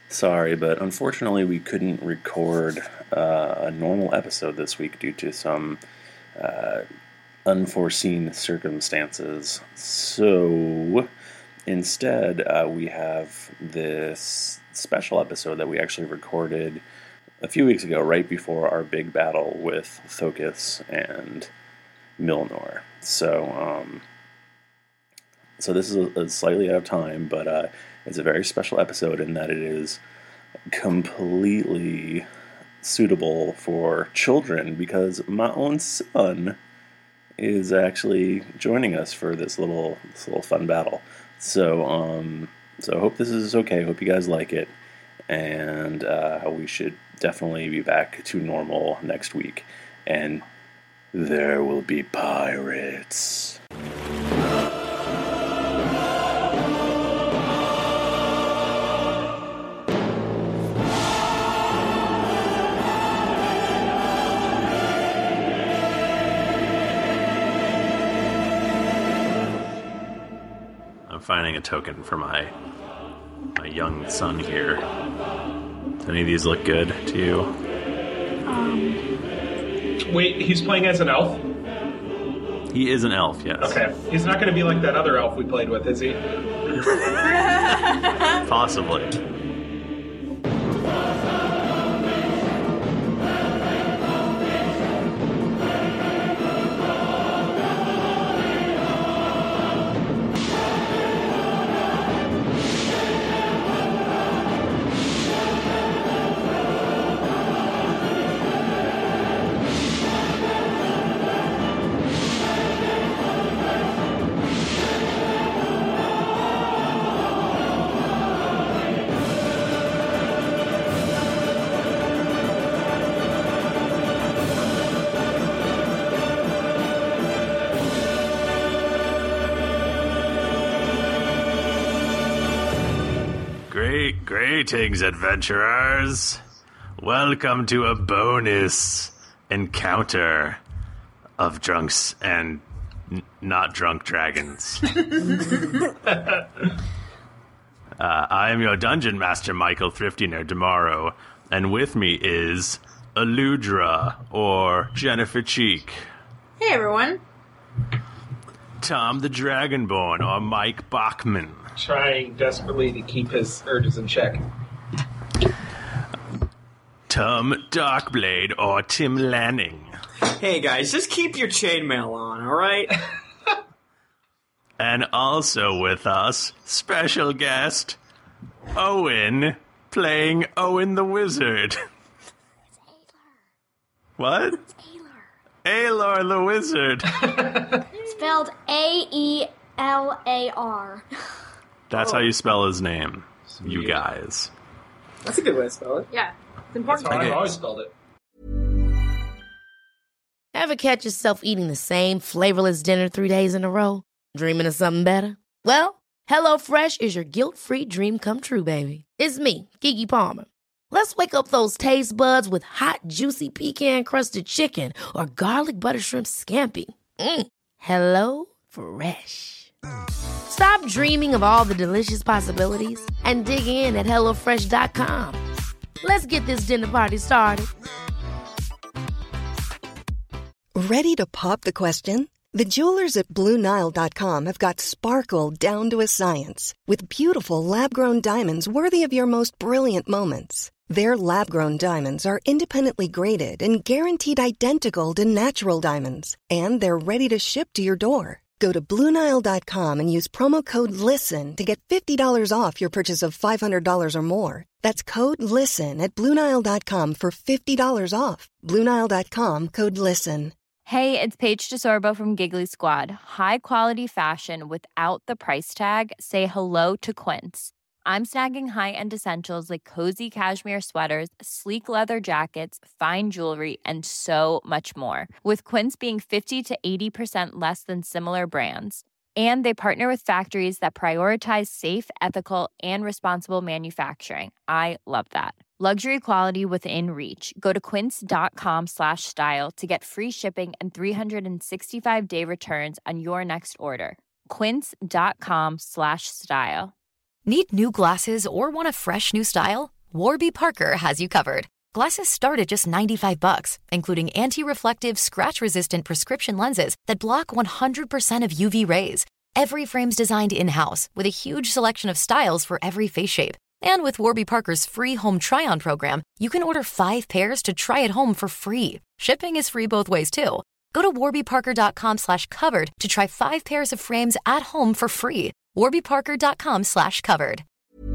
Sorry, but unfortunately we couldn't record a normal episode this week due to some unforeseen circumstances. So instead, we have this special episode that we actually recorded a few weeks ago, right before our big battle with Thocus and Milnor. So this is a slightly out of time, but it's a very special episode in that it is completely suitable for children because my own son is actually joining us for this little fun battle. So I hope this is okay. Hope you guys like it, and we should definitely be back to normal next week. And there will be pirates. Finding a token for my young son here. Do any of these look good to you? Wait, he's playing as an elf? He is an elf, yes. Okay. He's not going to be like that other elf we played with, is he? Possibly. Greetings, adventurers. Welcome to a bonus encounter of drunks and not drunk dragons. I am your dungeon master, Michael Thrifty Nerdamaro, and with me is Aludra, or Jennifer Cheek. Hey, everyone. Tom the Dragonborn, or Mike Bachman. Trying desperately to keep his urges in check. Tom Darkblade, or Tim Lanning. Hey guys, just keep your chainmail on, alright? And also with us, special guest, Owen, playing Owen the Wizard. It's Aelor. What? It's Aelor. Aelor the Wizard. Spelled A-E-L-A-R. That's how you spell his name, you guys. That's a good way to spell it. Yeah, it's important. That's how I've always spelled it. Ever catch yourself eating the same flavorless dinner 3 days in a row? Dreaming of something better? Well, HelloFresh is your guilt-free dream come true, baby. It's me, Keke Palmer. Let's wake up those taste buds with hot, juicy pecan-crusted chicken or garlic butter shrimp scampi. Hello Fresh. Stop dreaming of all the delicious possibilities and dig in at HelloFresh.com. Let's get this dinner party started. Ready to pop the question? The jewelers at BlueNile.com have got sparkle down to a science with beautiful lab-grown diamonds worthy of your most brilliant moments. Their lab-grown diamonds are independently graded and guaranteed identical to natural diamonds, and they're ready to ship to your door. Go to BlueNile.com and use promo code LISTEN to get $50 off your purchase of $500 or more. That's code LISTEN at BlueNile.com for $50 off. BlueNile.com, code LISTEN. Hey, it's Paige DeSorbo from Giggly Squad. High quality fashion without the price tag. Say hello to Quince. I'm snagging high-end essentials like cozy cashmere sweaters, sleek leather jackets, fine jewelry, and so much more. With Quince being 50 to 80% less than similar brands. And they partner with factories that prioritize safe, ethical, and responsible manufacturing. I love that. Luxury quality within reach. Go to quince.com/style to get free shipping and 365-day returns on your next order. Quince.com/style. Need new glasses or want a fresh new style? Warby Parker has you covered. Glasses start at just $95, including anti-reflective, scratch-resistant prescription lenses that block 100% of UV rays. Every frame's designed in-house with a huge selection of styles for every face shape. And with Warby Parker's free home try-on program, you can order 5 pairs to try at home for free. Shipping is free both ways, too. Go to warbyparker.com/covered to try 5 pairs of frames at home for free. warbyparker.com/covered.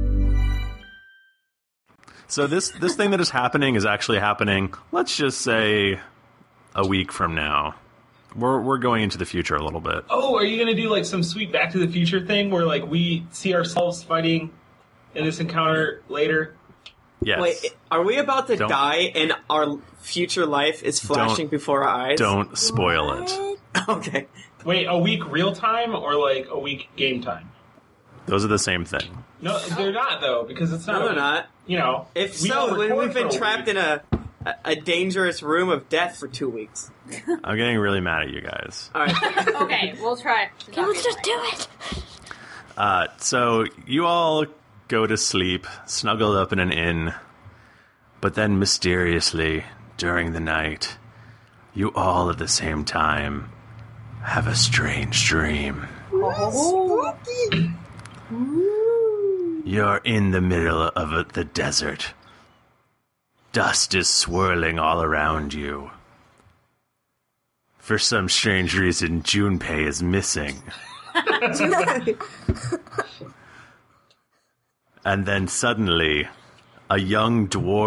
So this thing that is happening is actually happening, let's just say, a week from now. We're going into the future a little bit. Oh, are you going to do like some sweet Back to the Future thing where like we see ourselves fighting in this encounter later? Yes. Wait, are we about to die and our future life is flashing before our eyes? Don't spoil it. Okay. Wait, a week real time or like a week game time? Those are the same thing. No, they're not though, because it's not. No, they're not. You know, if so, then we've been trapped in a dangerous room of death for 2 weeks. I'm getting really mad at you guys. All right. Okay, we'll try. Okay, let's just do it. So you all go to sleep, snuggled up in an inn, but then mysteriously, during the night, you all at the same time have a strange dream. Oh. You're in the middle of the desert. Dust is swirling all around you. For some strange reason, Junpei is missing. And then suddenly, a young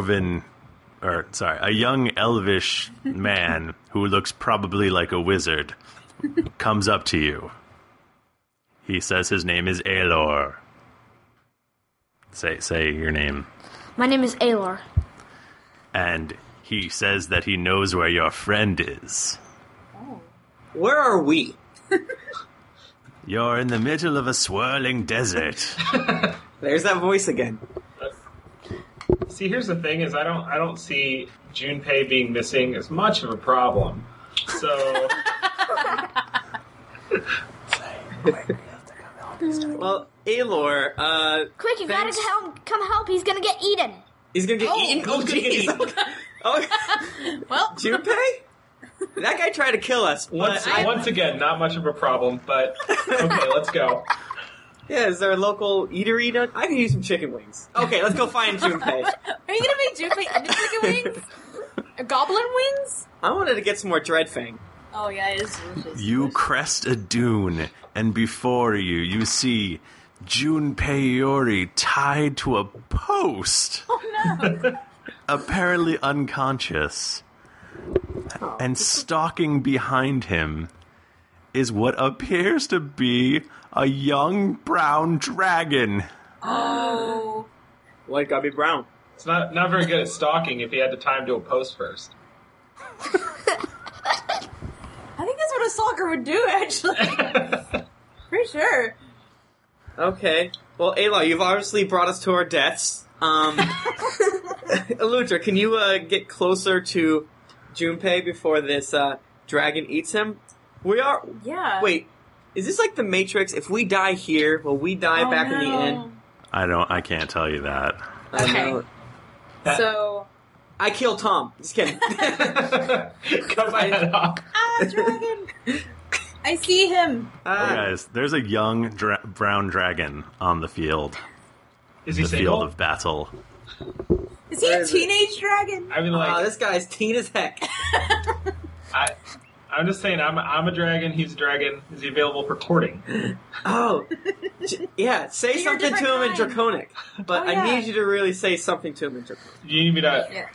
elvish man who looks probably like a wizard comes up to you. He says his name is Aelor. Say your name. My name is Aelor. And he says that he knows where your friend is. Oh. Where are we? You're in the middle of a swirling desert. There's that voice again. See, here's the thing: is I don't see Junpei being missing as much of a problem. So. Well, Aelor, quick, you gotta come help. He's gonna get eaten. He's gonna get eaten? Oh, jeez. Well, Junpei? That guy tried to kill us. Once again, not much of a problem, but okay, let's go. Yeah, is there a local eatery? I can use some chicken wings. Okay, let's go find Junpei. Are you gonna make Junpei into chicken wings? Goblin wings? I wanted to get some more Dreadfang. Oh yeah, it is delicious. You crest a dune, and before you see Junpei Iori tied to a post. Oh no! Apparently unconscious. And stalking behind him is what appears to be a young brown dragon. Oh. Why it gotta be brown? It's not very good at stalking if he had to tie him to a post first. I think that's what a stalker would do, actually. For sure. Okay. Well, Ayla, you've obviously brought us to our deaths. Eludra, can you get closer to Junpei before this dragon eats him? We are... Yeah. Wait, is this like the Matrix? If we die here, will we die back in the inn? I can't tell you that. Okay. So... I killed Tom. Just kidding. Cut my head off. Dragon! I see him. Hey guys, there's a young brown dragon on the field. Is he the single? field of battle. Is he a teenage dragon? I mean, like, this guy's teen as heck. I'm just saying, I'm a dragon. He's a dragon. Is he available for courting? Oh, yeah. Say something to him in Draconic, but I need you to really say something to him in Draconic. You need me to? Yeah.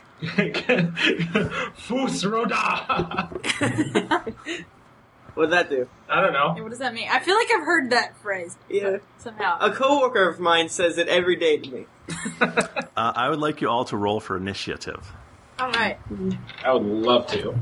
Fus Roda. What'd that do? I don't know. What does that mean? I feel like I've heard that phrase. Yeah. Somehow. A coworker of mine says it every day to me. I would like you all to roll for initiative. All right. I would love to.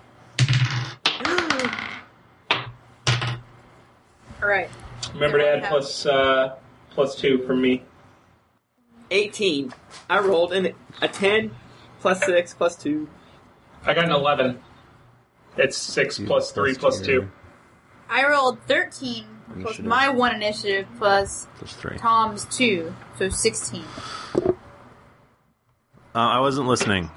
All right. Remember to add plus 2 from me. 18. I rolled a 10, plus 6, plus 2. I got an 11. It's 6 plus 3 plus 2. I rolled 13 plus my 1 initiative plus 3. Tom's 2, so 16. I wasn't listening.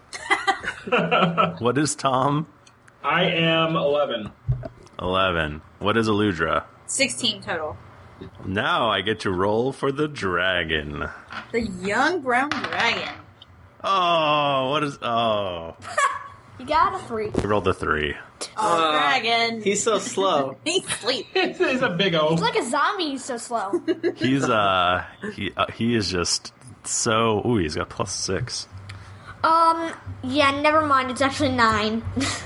What is Tom? I am 11. 11. What is Aludra? 16 total. Now I get to roll for the dragon. The young brown dragon. Oh, what is... Oh. You got a 3. He rolled a 3. Oh, dragon. He's so slow. He's sleeping. He's a big O. He's like a zombie, he's so slow. He's, he is just so... Ooh, he's got +6. Yeah, never mind, it's actually 9.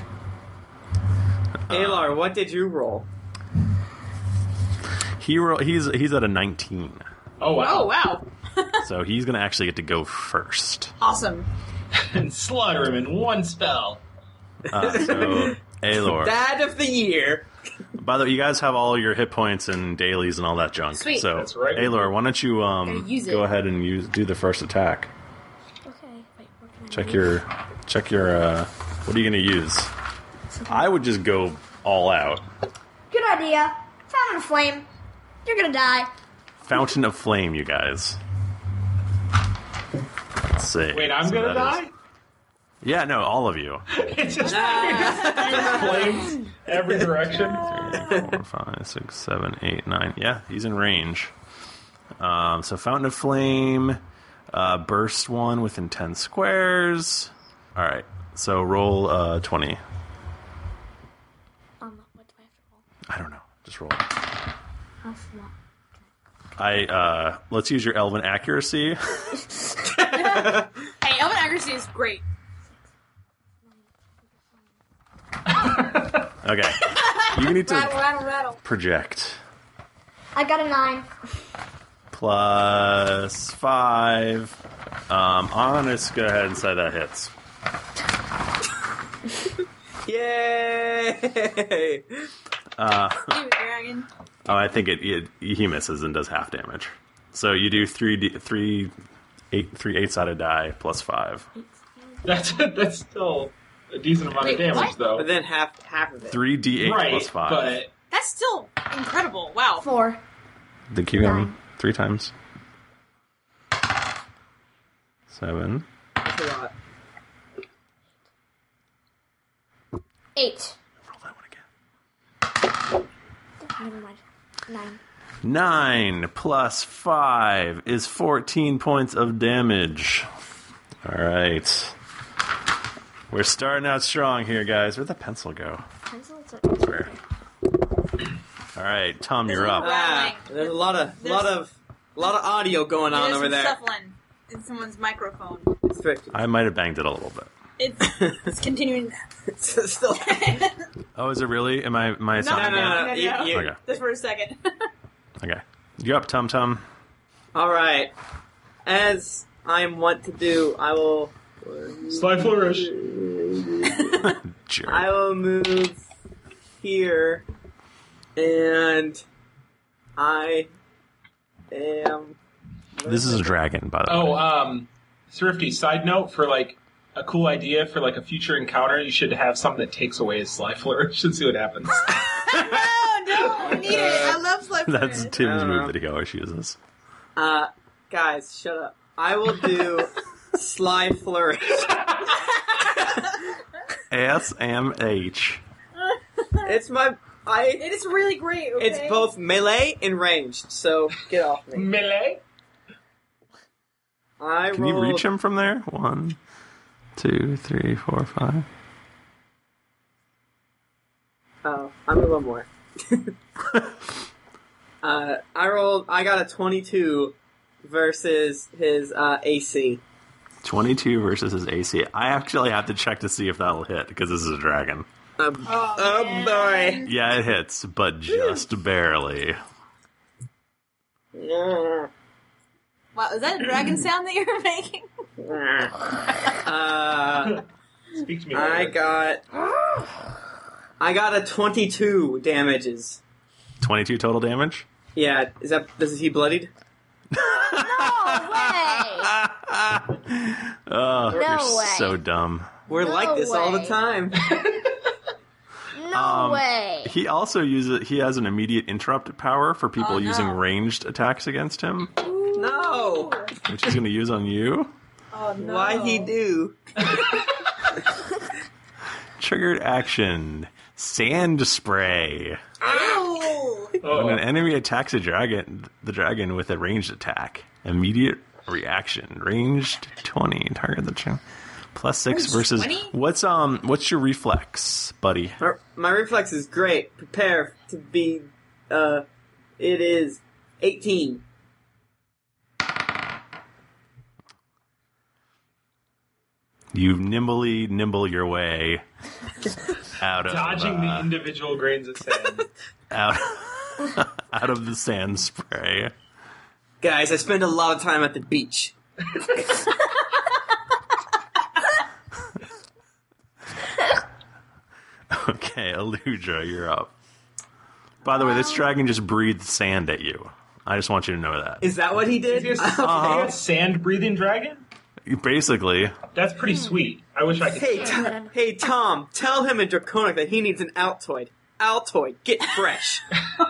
Alar, what did you roll? He's at a 19. Oh, wow. Oh, wow. So he's going to actually get to go first. Awesome. And slaughter him in one spell. So, Aelor. Dad of the year. By the way, you guys have all your hit points and dailies and all that junk. Sweet. So, That's right. Aelor, why don't you use go it. ahead and do the first attack. Okay, wait, what can I Check do? your, what are you going to use? I would just go all out. Good idea. Fountain of Flame. You're gonna die. Fountain of Flame, you guys. Let's see. Wait, I'm So gonna that die? is- Yeah, no, all of you. It's just flames every direction. 3, 4, 5, 6, 7, 8, 9. Yeah, he's in range. So Fountain of Flame, burst 1 within 10 squares. All right, so roll 20. What do I have to roll? I don't know. Just roll. Off what? Let's use your Elven accuracy. Hey, Elven accuracy is great. Okay, you need to Rattle. project. I got a 9. Plus 5. I'm just go ahead and say that hits. Yay! Dragon. Oh, I think he misses and does half damage. So you do 3 8-sided die plus 5. That's still a decent amount Wait, of damage, what? though. But then half of it. 3d8 right, plus 5. but That's still incredible. Wow. 4. Then keep going 9. 3 times. 7. That's a lot. 8. Roll that one again. Never mind. 9. 9 plus 5 is 14 points of damage. All right. We're starting out strong here, guys. Where'd the pencil go? Pencils are... Where? All right, Tom, you're up. Rattling. There's a lot of audio going on There's over some there. shuffling in someone's microphone. It's very- I might have banged it a little bit. It's continuing. it's still. Oh, is it really? Am I No, sounding bad? no. You- Okay. Just for a second. Okay. You up, Tum Tum? All right. As I am wont to do, I will. Sly Flourish. Jerk. I will move here, and I am. This is a dragon, by the way. Oh, Thrifty, side note for like a cool idea for like a future encounter, you should have something that takes away his Sly Flourish and see what happens. No, I need it. I love Sly That's Flourish. Tim's move that he always uses. Guys, shut up. I will do Sly Flourish. SMH. It's my. It is really great. Okay? It's both melee and ranged, so get off me. Melee? Can you reach him from there? 1, 2, 3, 4, 5. Oh, I'm a little more. I got a 22 versus his AC. 22 versus his AC. I actually have to check to see if that'll hit, because this is a dragon. Oh boy. Yeah, it hits, but just barely. Yeah. Wow, is that a dragon sound that you're making? Speak to me I later. got a 22 damages. 22 total damage? Yeah, is he bloodied? No way! Oh, No you're way. so dumb. We're No like this all the way. time. No way! He also he has an immediate interrupt power for people Oh, no. using ranged attacks against him, No. which he's going to use on you. Oh no. Why he do? Triggered action. Sand spray. When an enemy attacks the dragon with a ranged attack, immediate reaction. Ranged 20. Target the channel. +6 Ranged versus 20? What's your reflex, buddy? My reflex is great. Prepare to be it is 18. You nimble your way out of dodging the individual grains of sand. out of the sand spray. Guys, I spend a lot of time at the beach. Okay, Aludra, you're up. By the way, this dragon just breathed sand at you. I just want you to know that. Is that what he did? Is he a sand-breathing dragon? Basically. That's pretty sweet. I wish I could. Hey, Tom, tell him in Draconic that he needs an Altoid. Altoid, get fresh.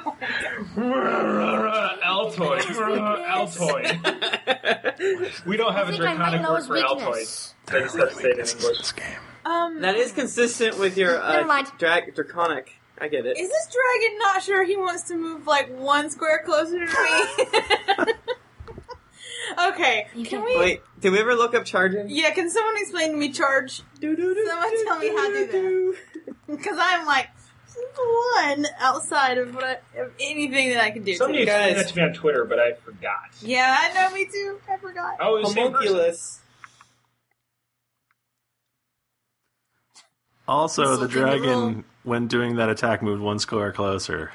Altoid. Altoid. We don't have a Draconic word for Altoid. I just have to say it in English. That is consistent with your Draconic. I get it. Is this dragon not sure he wants to move like 1 square closer to me? Okay, can we... Wait, did we ever look up charging? Yeah, can someone explain to me charge? Someone tell me how to do that. Because I'm like 1 outside of anything that I can do. Somebody explained that to me on Twitter, but I forgot. Yeah, I know, me too. I forgot. Oh, it was Homunculus. Also, the dragon, when doing that attack, moved 1 square closer.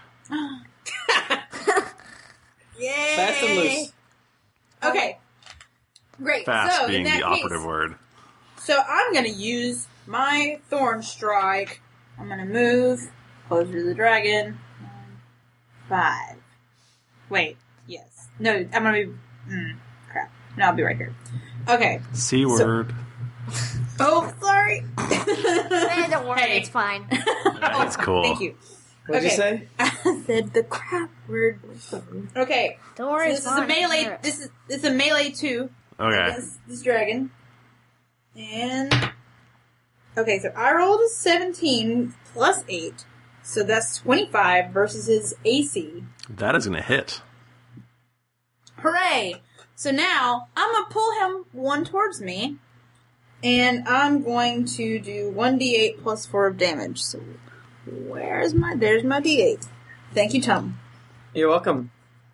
Yay! Fast and loose. Okay. Great. Fast so, being in that the operative word. So I'm going to use my Thorn Strike. I'm going to move closer to the dragon. 5. Wait. Yes. No, I'm going to be... crap. No, I'll be right here. Okay. C word. Oh, sorry. Don't worry, it's fine. That's cool. Thank you. What'd you say? I said the crap word. Okay. Don't worry, So this is a melee. This is a melee 2 Okay. against this dragon. And okay, so I rolled a 17 plus 8, so that's 25 versus his AC. That is going to hit. Hooray! So now I'm gonna pull him 1 towards me, and I'm going to do 1d8 plus 4 of damage. So there's my d8. Thank you, Tom. You're welcome.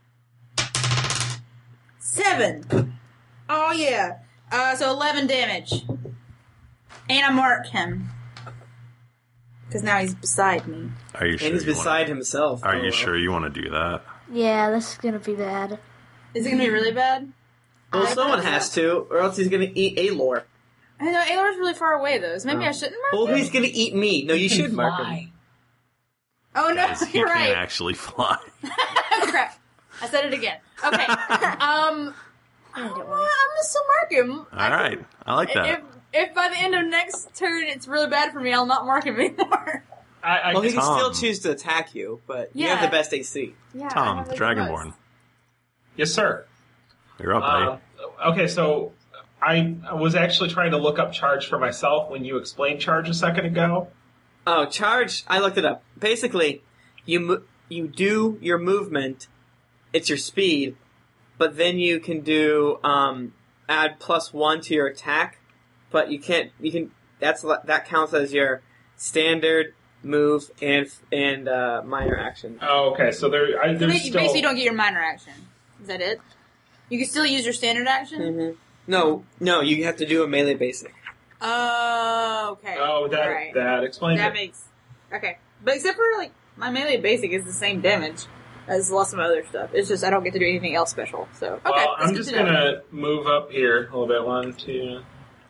7. Oh yeah. So 11 damage. And I mark him. Because now he's beside me. Are you sure? And he's beside himself. Are you sure you want to do that? Yeah, this is gonna be bad. Is it going to be really bad? Well, someone has to, or else he's going to eat Aelor. I know, Aelor's really far away, though, so maybe I shouldn't mark Well, him? he's going to eat me. No, you should mark him. Oh, no, He you're can't right. actually fly. Crap. I said it again. Okay. I'm going to still mark him. All right. I like that. If by the end of next turn it's really bad for me, I'll not mark him anymore. Well, he can Tom. still choose to attack you, but you Yeah. have the best AC. Yeah, Tom, Dragonborn. Yes, sir. You're up, buddy. Okay, so I was actually trying to look up charge for myself when you explained charge a second ago. Oh, charge! I looked it up. Basically, you do your movement. It's your speed, but then you can do add +1 to your attack. But you can't. You can. That counts as your standard move and minor action. Oh, okay. So there's Basically, you don't get your minor action. Is that it? You can still use your standard action? Mm-hmm. No, you have to do a melee basic. Oh, okay. Oh, that explains that it. makes... Okay. But except for, like, my melee basic is the same damage as lots of my other stuff. It's just I don't get to do anything else special. So, okay. Well, I'm just going to move up here a little bit. 1, 2...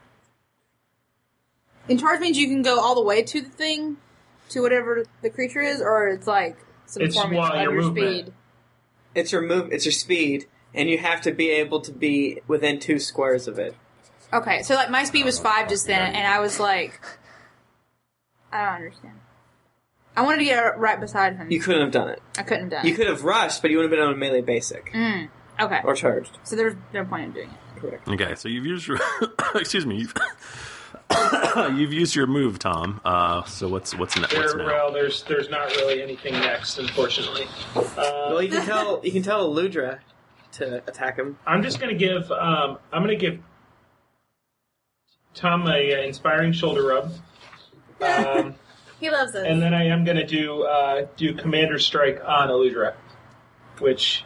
In charge means you can go all the way to the thing, to whatever the creature is, or it's like some form of your your movement. speed. It's your speed, and you have to be able to be within 2 squares of it. Okay, so like my speed was 5 just then, and I was like, I don't understand. I wanted to get right beside him. You couldn't have done it. I couldn't have done You it. could have rushed, but you wouldn't have been on a melee basic. Okay. Or charged. So there's no point in doing it. Correct. Okay, so you've used your excuse me. You've used your move, Tom. So what's next? Well, there's not really anything next, unfortunately. Well, you can tell Eludra to attack him. I'm just gonna give Tom a inspiring shoulder rub. He loves us. And then I am gonna do Commander Strike on Eludra, which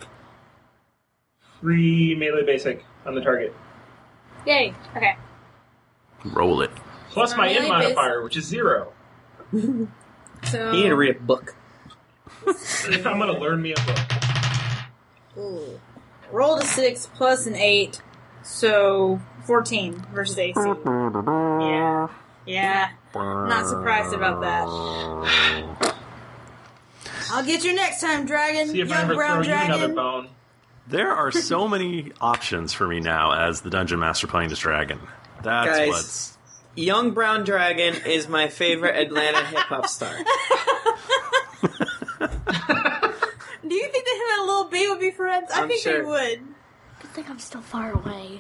3 melee basic on the target. Yay. Okay. Roll it. Plus my melee in modifier, which is 0. So You need to read a book. If I'm gonna learn me a book. ooh. Rolled a 6 plus an 8, so 14 versus AC. Yeah. Not surprised about that. I'll get you next time, dragon. See if I Young ever brown throw you another dragon. bone. There are so many options for me now as the Dungeon Master playing this dragon. That's Guys. what's... Young Brown Dragon is my favorite Atlanta hip-hop star. Do you think that him and Lil B would be friends? I I'm think sure. they would. Good thing I'm still far away.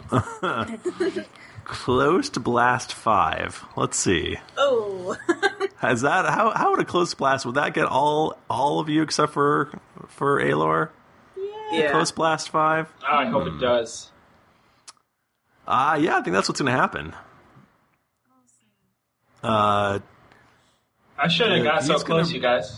Close to blast 5. Let's see. Oh. Has that how would a close blast, would that get all of you except for Aelor? Yeah. Close blast 5? Oh, I hope it does. Yeah, I think that's what's gonna happen. I shouldn't have got so he's close, gonna- you guys.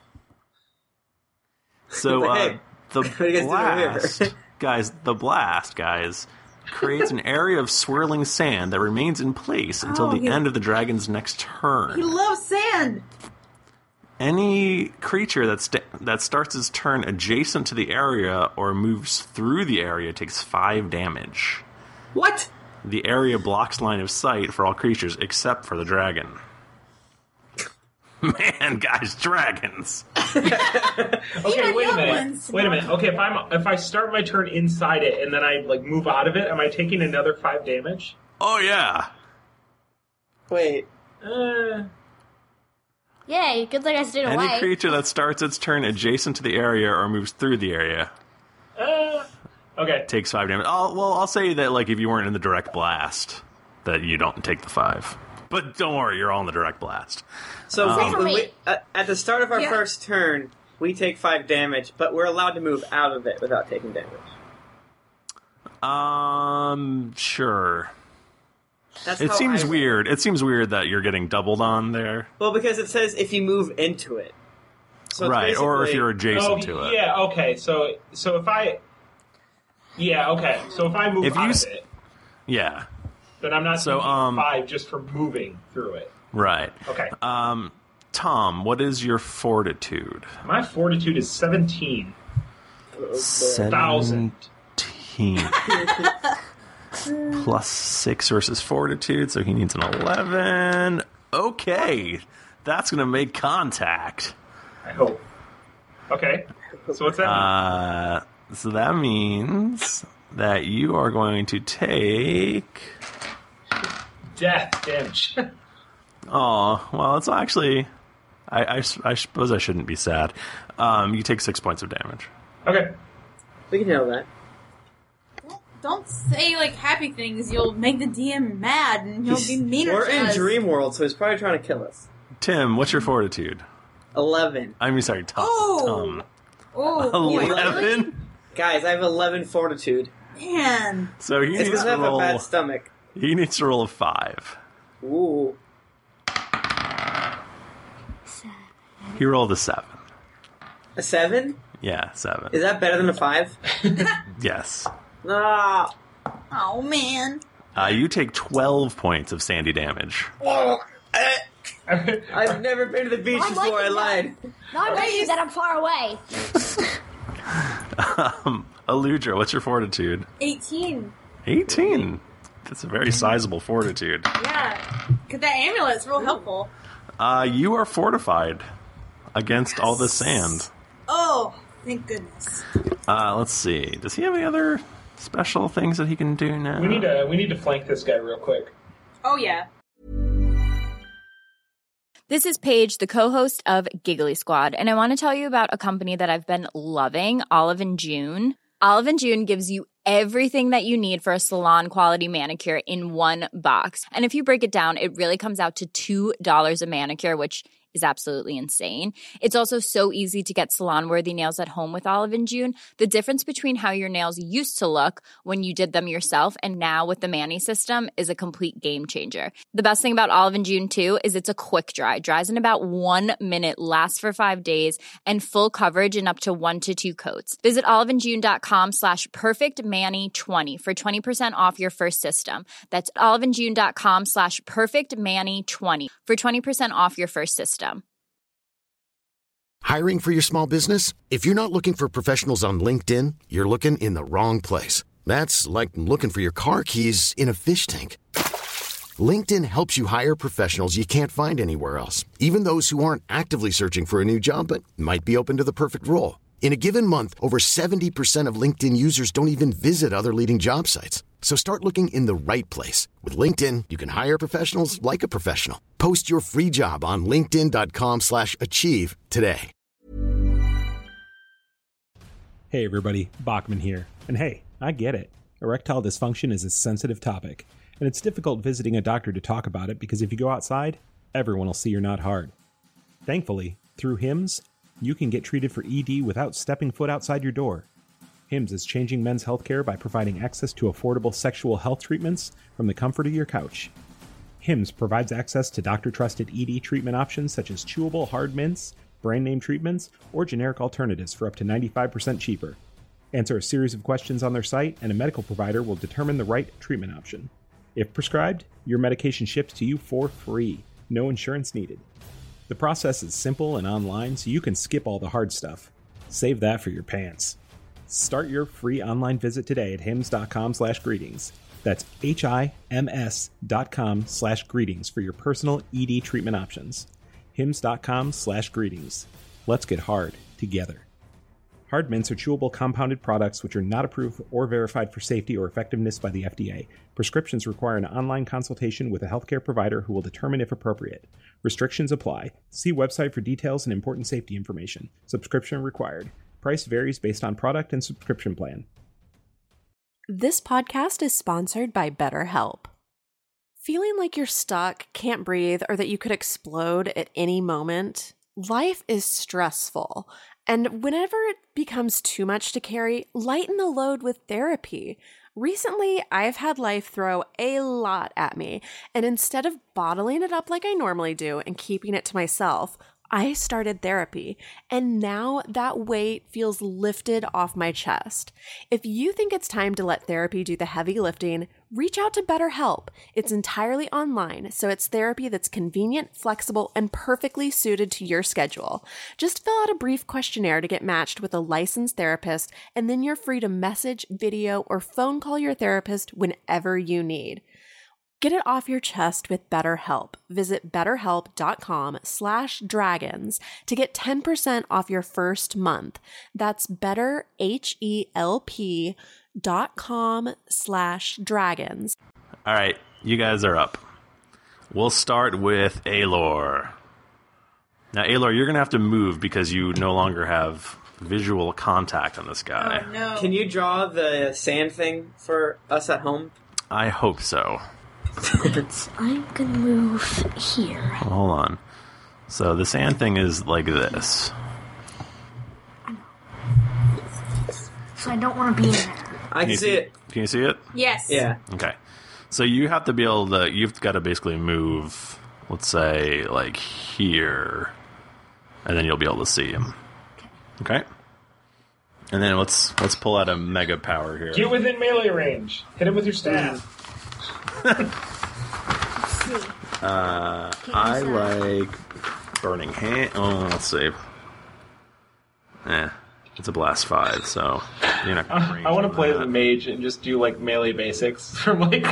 So Hey, the what are you guys doing over blast, guys, creates an area of swirling sand that remains in place until Oh, the end of the dragon's next He turn. loves sand. Any creature that starts its turn adjacent to the area or moves through the area takes 5 damage. What? The area blocks line of sight for all creatures except for the dragon. Man, guys, dragons. Okay, Even wait a young minute. ones Wait a want- minute. Okay, if I start my turn inside it and then I move out of it, am I taking another 5 damage? Oh yeah. Wait. Yay, good thing I stayed Any away. creature that starts its turn adjacent to the area or moves through the area Okay. takes 5 damage. I'll say that if you weren't in the direct blast, that you don't take the 5. But don't worry, you're all in the direct blast. So For me. at the start of our Yeah. first turn, we take 5 damage, but we're allowed to move out of it without taking damage. Sure. That's It how seems I- weird. It seems weird that you're getting doubled on there. Well, because it says if you move into it. So it's Right, or if basically- you're adjacent to it. Yeah, okay. So if I... Yeah, okay. So if I move If you out s- of it, Yeah, then I'm not So, taking 5 just for moving through it. right. Okay. Tom, what is your fortitude? My fortitude is 17. 17. Plus 6 versus fortitude, so he needs an 11. Okay, that's going to make contact. I hope. Okay. So what's that mean? So that means that you are going to take... Death damage. Oh, well, it's actually... I suppose I shouldn't be sad. You take 6 points of damage. Okay. We can handle that. Don't say happy things. You'll make the DM mad, and he'll be meaner We're to in us. Dream World, so he's probably trying to kill us. Tim, what's your fortitude? 11. I mean, sorry, Tom. Oh. Oh, 11? Guys, I have 11 fortitude. man. So he It's needs because I to have a roll... bad stomach. He needs to roll a 5. Ooh. He rolled a 7. A 7? Yeah, 7. Is that better than a 5? Yes. Ah. Oh, man. You take 12 points of sandy damage. I've never been to the beach I'm before, I lied. No, I'm ready that I'm far away. Aludra, what's your fortitude? 18. 18. That's a very sizable fortitude. Yeah. Because that amulet's real helpful. You are fortified against all this sand. Oh, thank goodness. Let's see. Does he have any other special things that he can do now? We need to flank this guy real quick. Oh, yeah. This is Paige, the co-host of Giggly Squad, and I want to tell you about a company that I've been loving, Olive & June. Olive & June gives you everything that you need for a salon quality manicure in one box. And if you break it down, it really comes out to $2 a manicure, which is absolutely insane. It's also so easy to get salon-worthy nails at home with Olive & June. The difference between how your nails used to look when you did them yourself and now with the Mani system is a complete game changer. The best thing about Olive & June, too, is it's a quick dry. Dries in about 1 minute, lasts for 5 days, and full coverage in up to 1 to 2 coats. Visit oliveandjune.com/perfectmani20 for 20% off your first system. That's oliveandjune.com/perfectmani20 for 20% off your first system. Hiring for your small business? If you're not looking for professionals on LinkedIn, you're looking in the wrong place. That's like looking for your car keys in a fish tank. LinkedIn helps you hire professionals you can't find anywhere else, even those who aren't actively searching for a new job but might be open to the perfect role. In a given month, over 70% of LinkedIn users don't even visit other leading job sites. So start looking in the right place. With LinkedIn, you can hire professionals like a professional. Post your free job on linkedin.com/achieve today. Hey everybody, Bachman here. And hey, I get it. Erectile dysfunction is a sensitive topic, and it's difficult visiting a doctor to talk about it because if you go outside, everyone will see you're not hard. Thankfully, through HIMS, you can get treated for ED without stepping foot outside your door. HIMS is changing men's healthcare by providing access to affordable sexual health treatments from the comfort of your couch. HIMS provides access to doctor-trusted ED treatment options such as chewable hard mints, brand name treatments, or generic alternatives for up to 95% cheaper. Answer a series of questions on their site, and a medical provider will determine the right treatment option. If prescribed, your medication ships to you for free, no insurance needed. The process is simple and online, so you can skip all the hard stuff. Save that for your pants. Start your free online visit today at hims.com/greetings. That's HIMS.com/greetings for your personal ED treatment options. hims.com/greetings. Let's get hard together. Hard mints are chewable compounded products which are not approved or verified for safety or effectiveness by the FDA. Prescriptions require an online consultation with a healthcare provider who will determine if appropriate. Restrictions apply. See website for details and important safety information. Subscription required. Price varies based on product and subscription plan. This podcast is sponsored by BetterHelp. Feeling like you're stuck, can't breathe, or that you could explode at any moment? Life is stressful. And whenever it becomes too much to carry, lighten the load with therapy. Recently, I've had life throw a lot at me, and instead of bottling it up like I normally do and keeping it to myself, I started therapy, and now that weight feels lifted off my chest. If you think it's time to let therapy do the heavy lifting, reach out to BetterHelp. It's entirely online, so it's therapy that's convenient, flexible, and perfectly suited to your schedule. Just fill out a brief questionnaire to get matched with a licensed therapist, and then you're free to message, video, or phone call your therapist whenever you need. Get it off your chest with BetterHelp. Visit betterhelp.com/dragons to get 10% off your first month. That's betterhelp.com/dragons. All right, you guys are up. We'll start with Aelor. Now, Aelor, you're going to have to move because you no longer have visual contact on this guy. Oh, no. Can you draw the sand thing for us at home? I hope so. I'm gonna move here. Hold on. So the sand thing is like this. So I don't want to be in there. I can see it. Can you see it? Yes. Yeah. Okay. So you have to be able to, you've got to basically move, let's say, like here, and then you'll be able to see him. Okay? And then let's pull out a mega power here. Get within melee range. Hit him with your staff. I like Burning Hand. Oh, let's see. It's a blast 5, so you're not gonna range I want to on play that. the mage and just do like melee basics from like.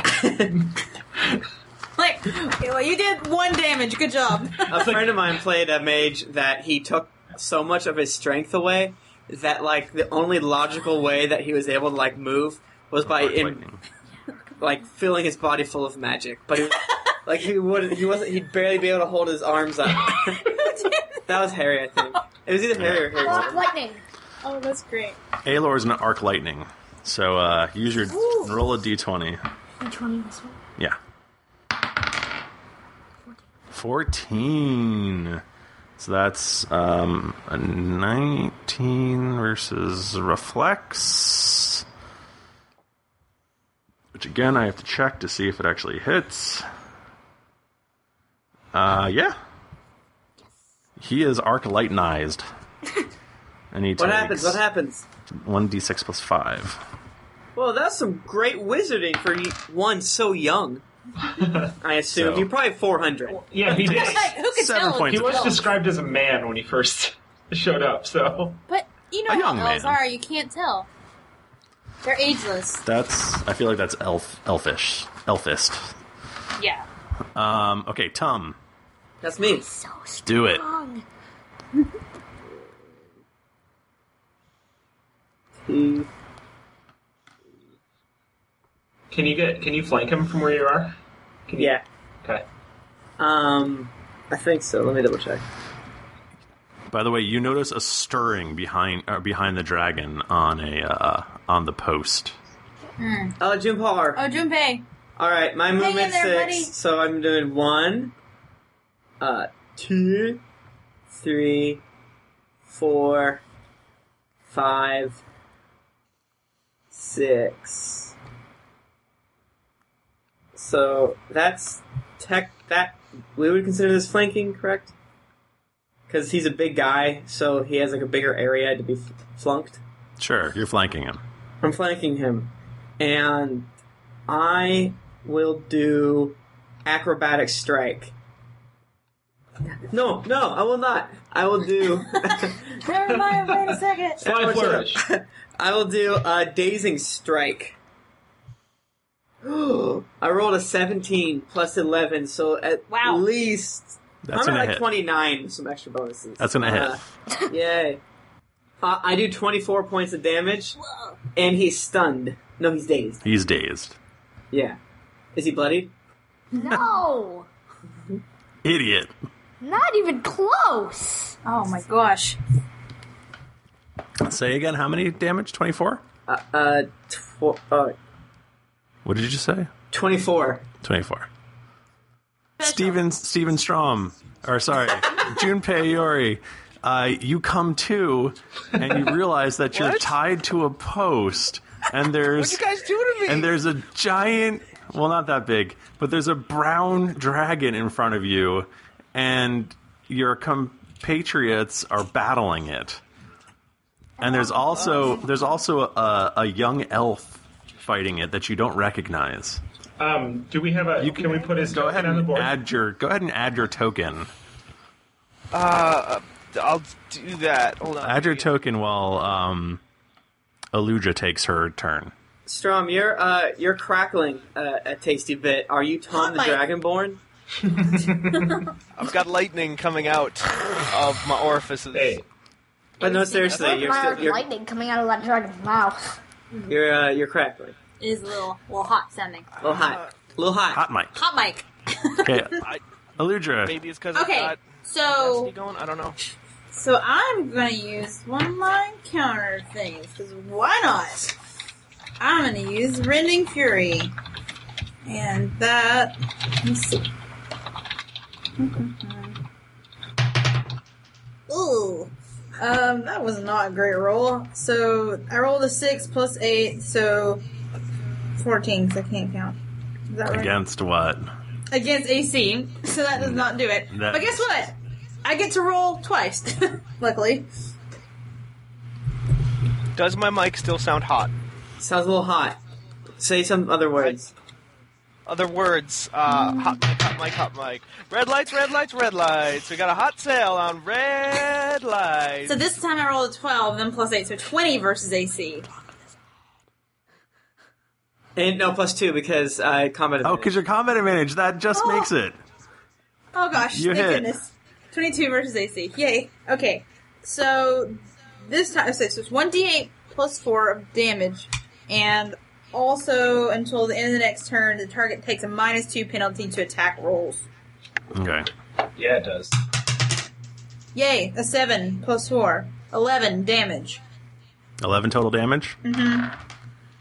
Like, okay, well, you did 1 damage. Good job. A friend of mine played a mage that he took so much of his strength away that like the only logical way that he was able to like move was by like filling his body full of magic, but he, like he'd barely be able to hold his arms up. That was Harry, I think. It was either Harry or Harry. Arc lightning. Oh, that's great. Aelor is an arc lightning. So use your roll a d20. D20 this one. Yeah. 14. So that's a 19 versus Reflex. Which again, I have to check to see if it actually hits. Yeah. He is arc-lightenized. And he What happens? 1d6 plus 5. Well, that's some great wizarding for one so young. I assume. You're probably 400. Yeah, he did. Who could 7 tell? points. He was described as a man when he first showed up, so... But you know A young how elves man. are. You can't tell. They're ageless. I feel like that's elfist. Yeah. Okay, Tum. That's me. So Do it. strong. Can you flank him from where you are? Yeah. Okay. I think so. Let me double check. By the way, you notice a stirring behind the dragon on the post. Oh, Junpei. Oh, Junpei. All right, my Hang in movement's there, 6, buddy. so I'm doing 1, 2, 3, 4, 5, 6. So that's that we would consider this flanking, correct? Because he's a big guy, so he has like a bigger area to be flanked. Sure, you're flanking him. I'm flanking him, and I will do acrobatic strike. No, I will not. I will do. Never mind. Wait a second. Fly flourish. I will do a dazing strike. I rolled a 17 plus 11, so at least That's I'm gonna at like hit. 29 with some extra bonuses. That's gonna hit. Yay! I do 24 points of damage, and he's stunned. No, he's dazed. He's dazed. Yeah. Is he bloodied? No! Idiot. Not even close! Oh my gosh. Say again, how many damage? 24? What did you just say? 24. 24. Steven Strom, or sorry, Junpei Iori, you come to, and you realize that you're tied to a post, and there's... What'd you guys do to me? And there's a giant, well, not that big, but there's a brown dragon in front of you, and your compatriots are battling it. And there's also a young elf fighting it that you don't recognize. Do we have a? Can we put his token on the board? Go ahead and add your token. I'll do that. Hold on. Add your token while Aludra takes her turn. Strom, you're crackling a tasty bit. Are you Tom the Dragonborn? I've got lightning coming out of my orifices. Hey. But no, seriously, you're lightning coming out of that dragon's mouth. you're crackling. It is a little hot sounding. A little hot. A little hot. Hot mic. Hot mic. Okay, Aludra. Maybe it's because Okay, I got so nasty going. I don't know. So I'm gonna use one of my counter things because why not? I'm gonna use Rending Fury, and that. Let's see. Ooh. That was not a great roll. So I rolled a 6 plus 8, so 14, because I can't count. Is that right? Against what? Against AC, so that does not do it. That- But guess what? I get to roll twice, luckily. Does my mic still sound hot? Sounds a little hot. Say some other words. Other words, hot mic. Red lights. We got a hot sale on red lights. So this time I rolled a 12, then plus 8, so 20 versus AC. And no, plus 2 because combat advantage. Oh, because your combat advantage, that just makes it. Oh gosh, You thank hit. goodness. 22 versus AC. Yay. Okay, so this time, so it's 1d8 plus 4 of damage, and also until the end of the next turn, the target takes a -2 penalty to attack rolls. Okay. Yeah, it does. Yay, a 7 plus 4. 11 damage. 11 total damage? Mm-hmm.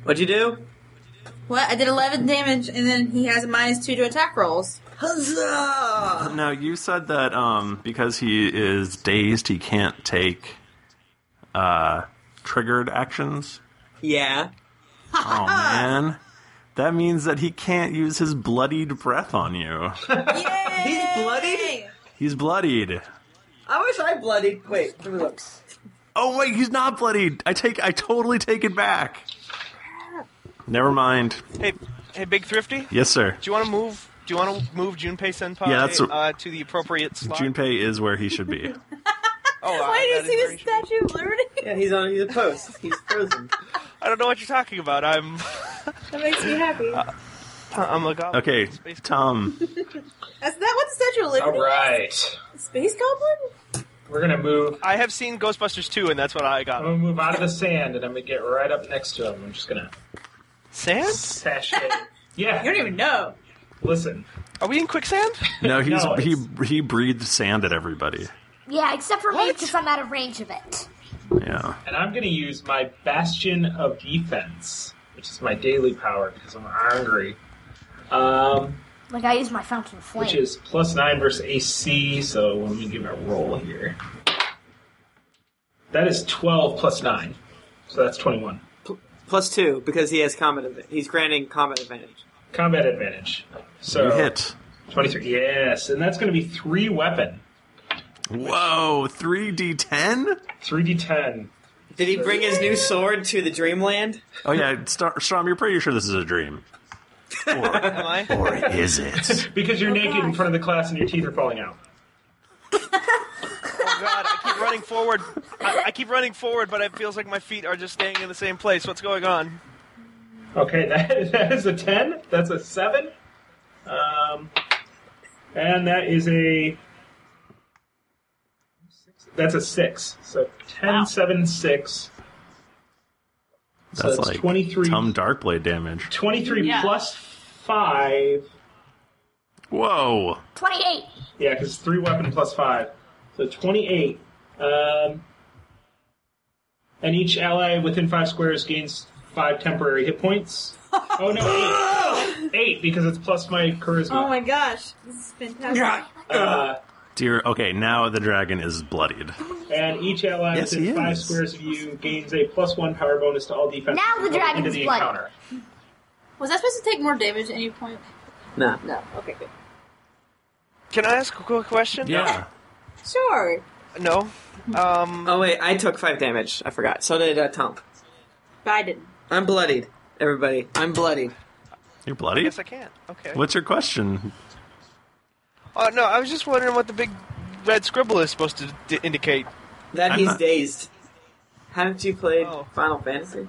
What'd you do? What? I did 11 damage, and then he has a -2 to attack rolls. Huzzah! Now, you said that because he is dazed, he can't take triggered actions. Yeah. Oh, man. That means that he can't use his bloodied breath on you. Yay! He's bloodied? He's bloodied. I wish I bloodied. Wait, let me look. Oh, wait, he's not bloodied. I totally take it back. Never mind. Hey, Big Thrifty? Yes, sir. Do you want to move Junpei Senpai to the appropriate slot? Junpei is where he should be. Why do you see the Statue of Liberty? Yeah, he's a post. He's frozen. I don't know what you're talking about. That makes me happy. I'm a goblin. Okay, Tom. Is that what the Statue of Liberty All right. is? Space Goblin? We're going to move. I have seen Ghostbusters 2, and that's what I got. I'm going to move out of the sand, and I'm going to get right up next to him. I'm just going to... Sand? Sashay. Yeah. You don't even know. Listen. Are we in quicksand? No, he breathed sand at everybody. Yeah, except for me, because I'm out of range of it. Yeah. And I'm going to use my Bastion of Defense, which is my daily power because I'm angry. Like I use my Fountain of Flame. Which is +9 versus AC, so let me give it a roll here. That is 12 plus 9, so that's 21. +2, because he has he's granting combat advantage. Combat advantage. So you hit. 23, yes, and that's going to be 3 weapon. Whoa, 3d10? 3d10. Did he bring his new sword to the Dreamland? Oh yeah, Strom, you're pretty sure this is a dream. Am I? Or is it? Because you're naked in front of the class and your teeth are falling out. Oh god, I keep running forward. I keep running forward, but it feels like my feet are just staying in the same place. What's going on? Okay, that is a 10. That's a 7. And that is a... That's a 6. So 10, 7, 6. So That's like 23. Tom Darkblade damage. 23 plus 5. Whoa. 28. Yeah, because it's 3 weapon plus 5. So 28. And each ally within 5 squares gains 5 temporary hit points. Oh no, 8. 8 because it's plus my charisma. Oh my gosh. This is fantastic. Dear, okay, now the dragon is bloodied. And each ally within 5 squares of you gains a +1 power bonus to all defense Now the dragon's into the bloody. encounter. Was I supposed to take more damage at any point? No. No. Okay, good. Can I ask a quick question? Yeah. Sure. No. Oh wait, I took 5 damage. I forgot. So did Tom. But I didn't. I'm bloodied. Everybody, I'm bloodied. You're bloody? Yes, I can. Okay. What's your question? No, I was just wondering what the big red scribble is supposed to indicate. That I'm he's not- dazed. Haven't you played Final Fantasy?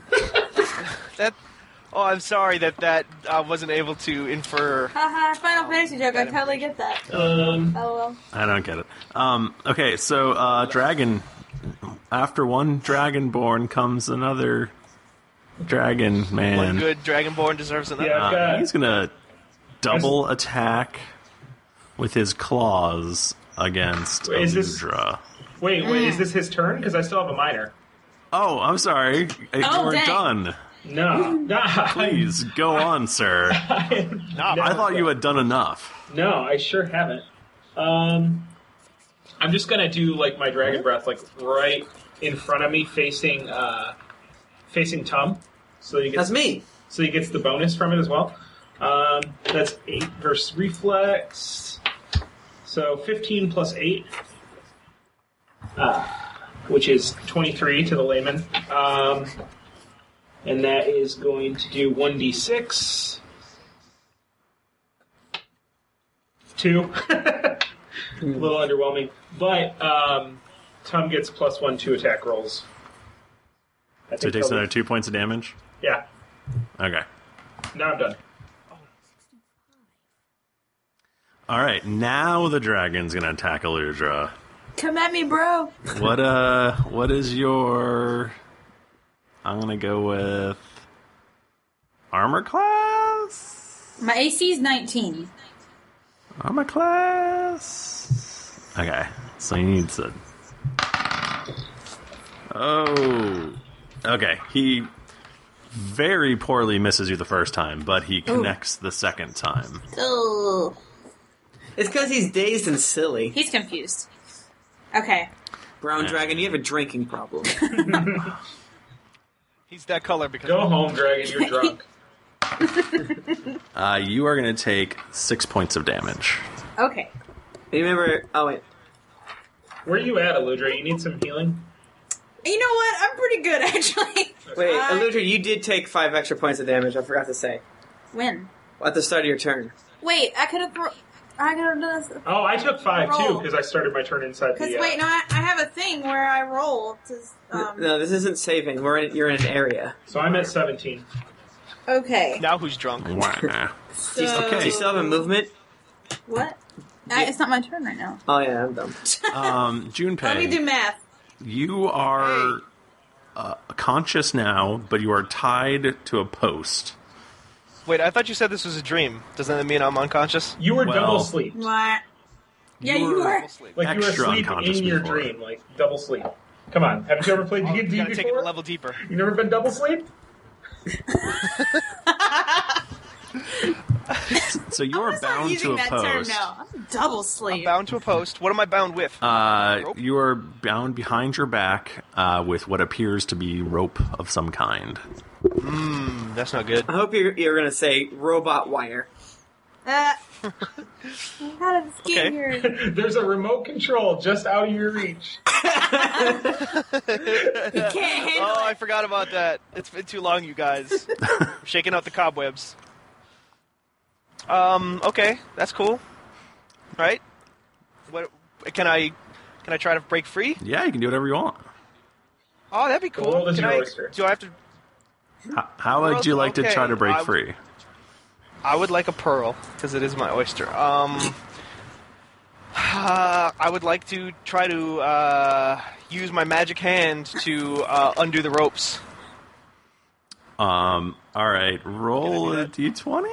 Oh, I'm sorry that I wasn't able to infer. Haha, Final Fantasy joke. I totally get that. LOL. I don't get it. Okay, so dragon. After one dragonborn comes another dragon man. One good dragonborn deserves another. Yeah, He's gonna double attack with his claws against Wait, is this- Aludra. Wait, is this his turn? Because I still have a minor. Oh, I'm sorry. You weren't dang. done. No. Please, go on, sir. I thought you had done enough. No, I sure haven't. I'm just gonna do like my dragon breath, like right in front of me, facing Tom. So he gets, That's me. So he gets the bonus from it as well. That's 8 versus reflex. So 15 plus 8, which is 23 to the layman. And that is going to do 1d6. 2. A little underwhelming. But Tom gets +1 to attack rolls. So he takes another 2 points of damage? Yeah. Okay. Now I'm done. Alright, now the dragon's gonna attack Aludra. Come at me, bro. What is your... I'm gonna go with... Armor class? My AC is 19. Armor class... Okay, so he needs to... Oh... Okay, he very poorly misses you the first time, but he connects the second time. Oh. It's because he's dazed and silly. He's confused. Okay. Brown Dragon, you have a drinking problem. He's that color because... Go home, Dragon. You're drunk. You are going to take 6 points of damage. Okay. Remember... Oh, wait. Where are you at, Eludra? You need some healing? You know what? I'm pretty good, actually. Wait, Eludra, you did take 5 extra points of damage. I forgot to say. When? At the start of your turn. Wait, I could have done this. Oh, I took 5 too because I started my turn inside the. Because wait, no, I have a thing where I roll to. No, this isn't saving. You're in an area. So I'm at 17. Okay. Now who's drunk? Do you still have a movement? What? It's not my turn right now. Oh yeah, I'm dumb. Junpei. Let me do math. You are conscious now, but you are tied to a post. Wait, I thought you said this was a dream. Doesn't that mean I'm unconscious? You were double sleep. What? Yeah, you were. Like you were asleep in your dream, like double sleep. Come on, haven't you ever played D&D before? Gotta take it a level deeper. You never been double sleep? So you are bound to a post. I'm double sleep. I'm bound to a post. What am I bound with? You are bound behind your back with what appears to be rope of some kind. That's not good. I hope you're going to say robot wire. How did this get here? There's a remote control just out of your reach. You can't handle Oh, I forgot about that. It's been too long, you guys. I'm shaking out the cobwebs. Okay, that's cool. Right? What can I try to break free? Yeah, you can do whatever you want. Oh, that'd be cool. Do I have to? How would you like to try to break free? I would like a pearl because it is my oyster. I would like to try to use my magic hand to undo the ropes. All right, roll a d20.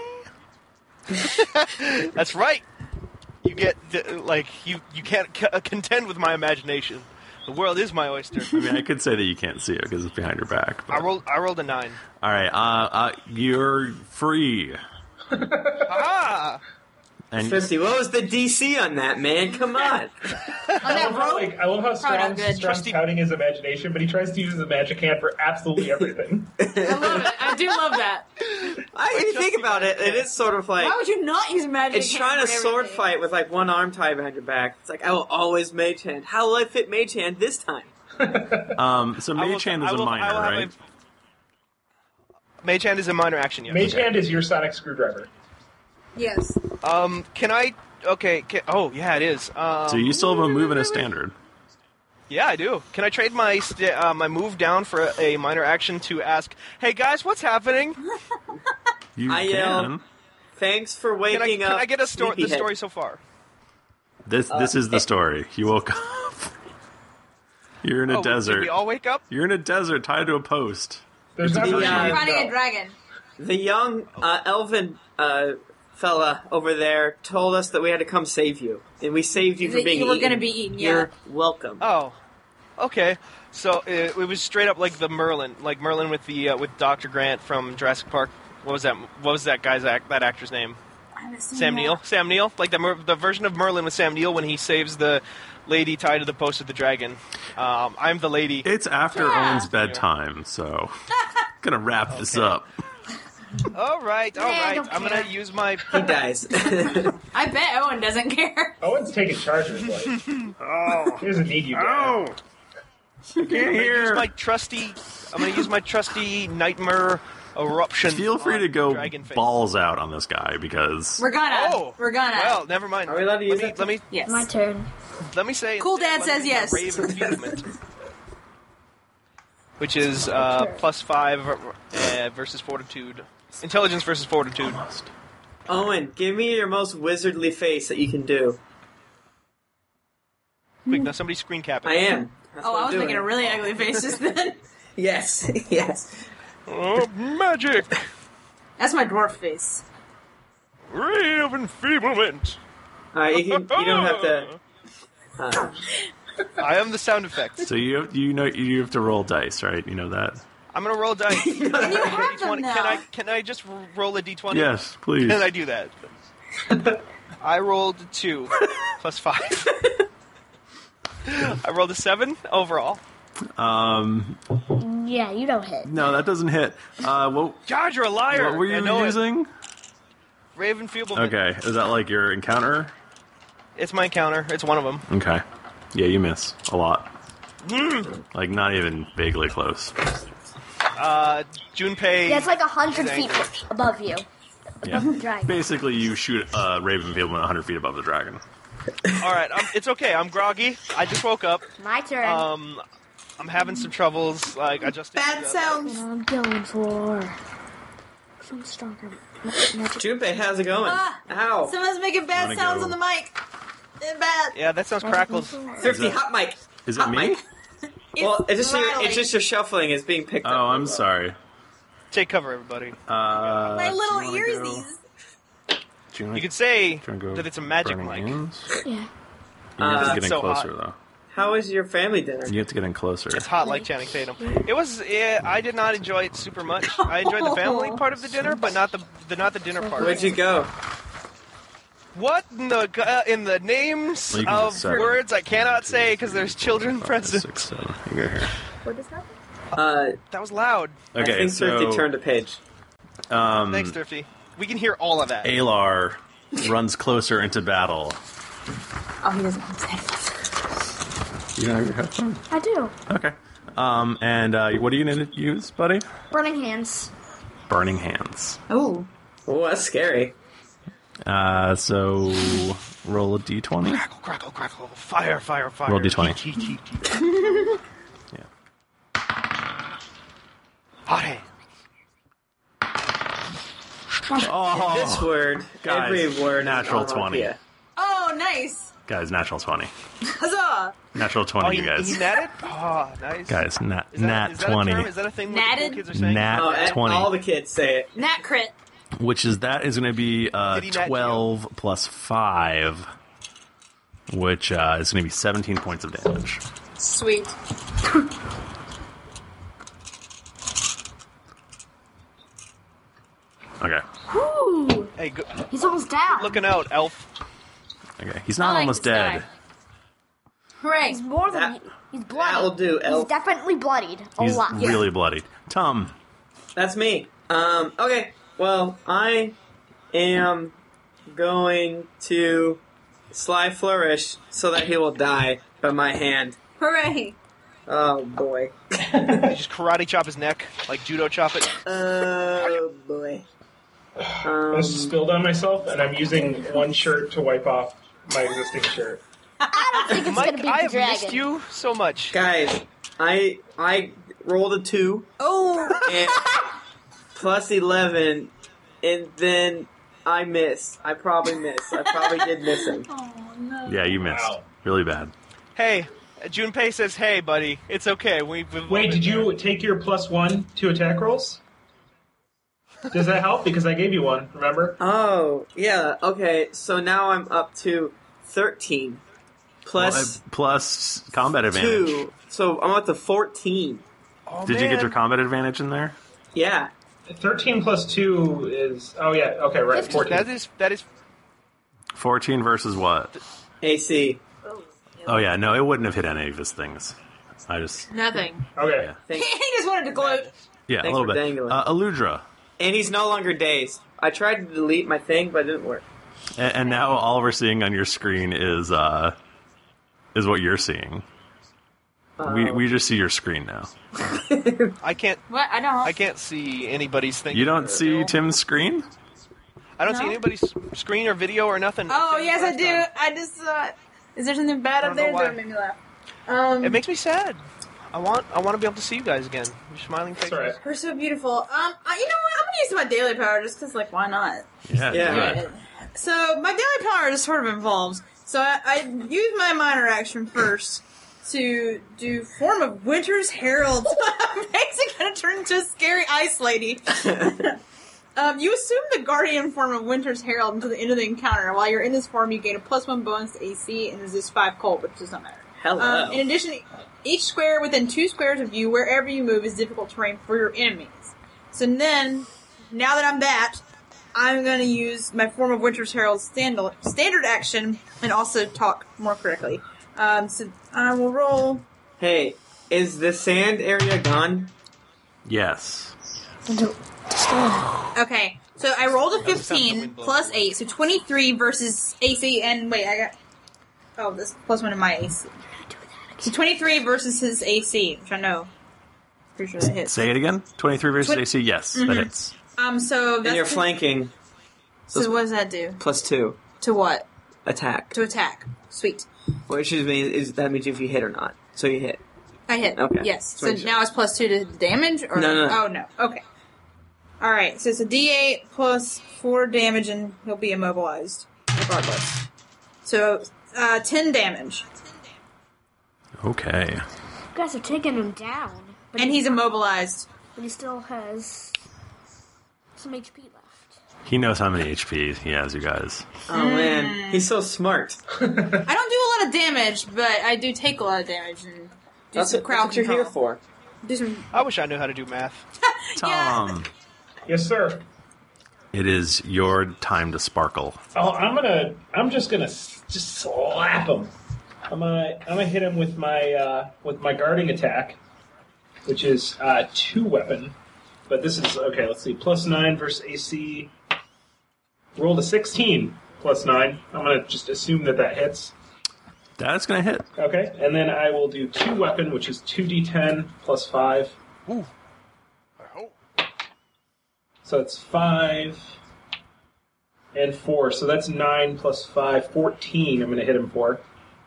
That's right. You get you can't contend with my imagination. The world is my oyster. I mean, I could say that you can't see it because it's behind your back. But... I rolled a 9. All right, you're free. And 50. What was the DC on that, man? Come on. I love how Strong's touting his imagination, but he tries to use his magic hand for absolutely everything. I love it. I do love that. When you think about it, it is sort of like... Why would you not use magic It's trying to sword fight with like one arm tied behind your back. It's like, I will always mage hand. How will I fit mage hand this time? So mage hand is a minor, right? Mage hand is a minor action, yes. Mage hand is your sonic screwdriver. Yes. Can I... Okay, oh, yeah, it is. So you still have a move and a standard. Yeah, I do. Can I trade my my move down for a minor action to ask, hey, guys, what's happening? You I can. yell, thanks for waking up. Can I get the sleepyhead." story so far? This is the story. You woke up. You're in a desert. Did we all wake up? You're in a desert tied to a post. There's I'm fighting a dragon. The young elven fella over there told us that we had to come save you, and we saved you from being You were eaten. going to be eaten, yeah. You're welcome. Oh, okay. So it was straight up like the Merlin, with the with Dr. Grant from Jurassic Park. What was that? What was that guy's that actor's name? Sam Neill. Sam Neill, like the version of Merlin with Sam Neill when he saves the lady tied to the post of the dragon. I'm the lady. It's after Owen's bedtime, so gonna wrap this up. All right. I'm gonna use my. He dies. I bet Owen doesn't care. Owen's taking charge of his life. He doesn't need you. I can't hear. I'm gonna use my trusty nightmare eruption. Feel free to go dragon face. balls out on this guy because We're gonna. Well, never mind. Are we allowed to use it? Let me. Yes. My turn. Let me say. Cool Dad says yes. Brave Enfeeblement, which is +5 versus Fortitude. Intelligence versus Fortitude. Owen, give me your most wizardly face that you can do. Quick, now somebody screen cap it. I am. That's what I I'm was doing. making a really ugly face just then. Yes, yes. Oh, magic! That's my dwarf face. Ray of Enfeeblement. Alright, you don't have to. I am the sound effect. So you have to roll dice, right? You know that. I'm gonna roll a dice. And you have them now. Can I just roll a d20? Yes, please. Can I do that? I rolled 2 plus 5. I rolled a 7 overall. Yeah, you don't hit. No, that doesn't hit. God, you're a liar. What were you using? Raven Feebleman. Okay, is that like your encounter? It's my encounter. It's one of them. Okay. Yeah, you miss a lot. Like, not even vaguely close. Junpei... Yeah, it's like 100 feet above you. Yeah. Above the dragon. Basically, you shoot Raven Feebleman 100 feet above the dragon. Alright, it's okay. I'm groggy. I just woke up. My turn. I'm having some troubles. Like, I just... Bad sounds. I'm going for some stronger. Junpei, how's it going? Ow. Someone's making bad sounds on the mic. They're bad. Yeah, that sounds crackles. Thrifty, hot mic. Is it hot me? Mic. Well, it's just your shuffling is being picked up. Oh, I'm sorry. Take cover, everybody. My little earsies. You could say that it's a magic mic. Yeah. You have to get in so closer, hot. though. How was your family dinner? You have to get in closer. It's hot like Channing Tatum. It was. I did not enjoy it super much. I enjoyed the family part of the dinner, but not the dinner part. Where'd you go? What in the names of words I cannot say because there's children present? 6, 7. You go here. What is that? That was loud. Okay, I think Thrifty turned a page. Thanks, Thrifty. We can hear all of that. Alar runs closer into battle. Oh, he doesn't have headphones. You don't have your headphones? I do. Okay. And what are you going to use, buddy? Burning hands. Burning hands. Oh. Oh, that's scary. So roll a d20. Crackle, crackle, crackle. Fire, fire, fire. Roll d20. Yeah. Hot. Oh, This word, guys, every word, natural is 20. Oh, nice. Guys, natural 20. Huzzah. Natural 20, you guys. He natted? Oh, nice. Guys, nat Is that 20. a term? Is that a thing that Natted? cool kids are saying? Nat 20. All the kids say it. Nat crit. Which is going to be Did he nat 12 plus 5, which is going to be 17 points of damage. Sweet. Okay. Woo! Hey, He's almost down. looking out, elf. Okay. He's not I like almost this dead. guy. Hooray. He's more than he's bloody. That'll do, He's elf. definitely bloodied. A He's lot. really bloodied. Tom. That's me. Okay. Well, I am going to Sly Flourish so that he will die by my hand. Hooray. Oh, boy. You just karate chop his neck, like judo chop it. Oh, boy. This is spilled on myself, and I'm using one shirt to wipe off my existing shirt. I don't think it's Mike, gonna beat I the have dragon. missed you so much. Guys, I rolled a 2. Oh. And plus 11, and then I miss. I probably did miss him. Oh, no. Yeah, you missed. Wow. Really bad. Hey, Junpei says, "Hey, buddy, it's okay." We've Wait, did you take your +1 to attack rolls? Does that help? Because I gave you one, remember? Oh, yeah, okay, so now I'm up to 13. Plus combat advantage. 2, so I'm up to 14. Oh, Did you get your combat advantage in there? Yeah. 13 plus 2 is... Oh, yeah, okay, right, 14. That is 14 versus what? AC. Oh, yeah, no, it wouldn't have hit any of his things. I just... Nothing. Okay. He just wanted to gloat. Yeah, Thanks a little for bit. dangling. Aludra. And he's no longer dazed. I tried to delete my thing, but it didn't work. And now all we're seeing on your screen is what you're seeing. We just see your screen now. I can't. What? I don't. I can't see anybody's thing. You don't see Tim's screen? I don't see anybody's screen or video or nothing. Oh, yes, I do. I just saw it. Is there something bad up there that made me laugh? It makes me sad. I want to be able to see you guys again. Your smiling faces. Right. We're so beautiful. You know what? I'm gonna use my daily power just because, like, why not? Yeah. So my daily power just sort of involves. So I use my minor action first to do form of Winter's Herald. I'm basically gonna turn into a scary ice lady. You assume the guardian form of Winter's Herald until the end of the encounter. While you're in this form, you gain a +1 bonus to AC and resist 5 cold, which does not matter. Hello. In addition, each square within 2 squares of you, wherever you move, is difficult terrain for your enemies. So then, now that I'm that, I'm going to use my Form of Winter's Herald standard action and also talk more correctly. So I will roll. Hey, is the sand area gone? Yes. Okay, so I rolled a 15 plus 8, so 23 versus AC, and wait, I got... Oh, this plus 1 in my AC. So 23 versus his AC, which I know. Pretty sure that hits. Say it again. 23 versus AC. Yes, that hits. So that's... And you're flanking. So what does that do? +2. To what? Attack. To attack. Sweet. Which means that means if you hit or not. So you hit. I hit. Okay. Yes. So now it's +2 to damage? Or No. Oh, no. Okay. Alright, so it's a D8 plus 4 damage, and he'll be immobilized, regardless. So, 10 damage. Okay. You guys are taking him down. And he's immobilized. But he still has some HP left. He knows how many HP he has, you guys. Oh, man. He's so smart. I don't do a lot of damage, but I do take a lot of damage and do some crowd That's what you're here for. Do some... I wish I knew how to do math. Tom. Yes, sir. It is your time to sparkle. Oh, I'm just gonna slap him. I'm gonna hit him with my guarding attack, which is 2 weapon. But this is okay. Let's see, +9 versus AC. Rolled a 16 +9. I'm gonna just assume that hits. That's gonna hit. Okay, and then I will do 2 weapon, which is 2d10 +5. Ooh. So it's 5 and 4. So that's 9 plus 5, 14 I'm going to hit him for.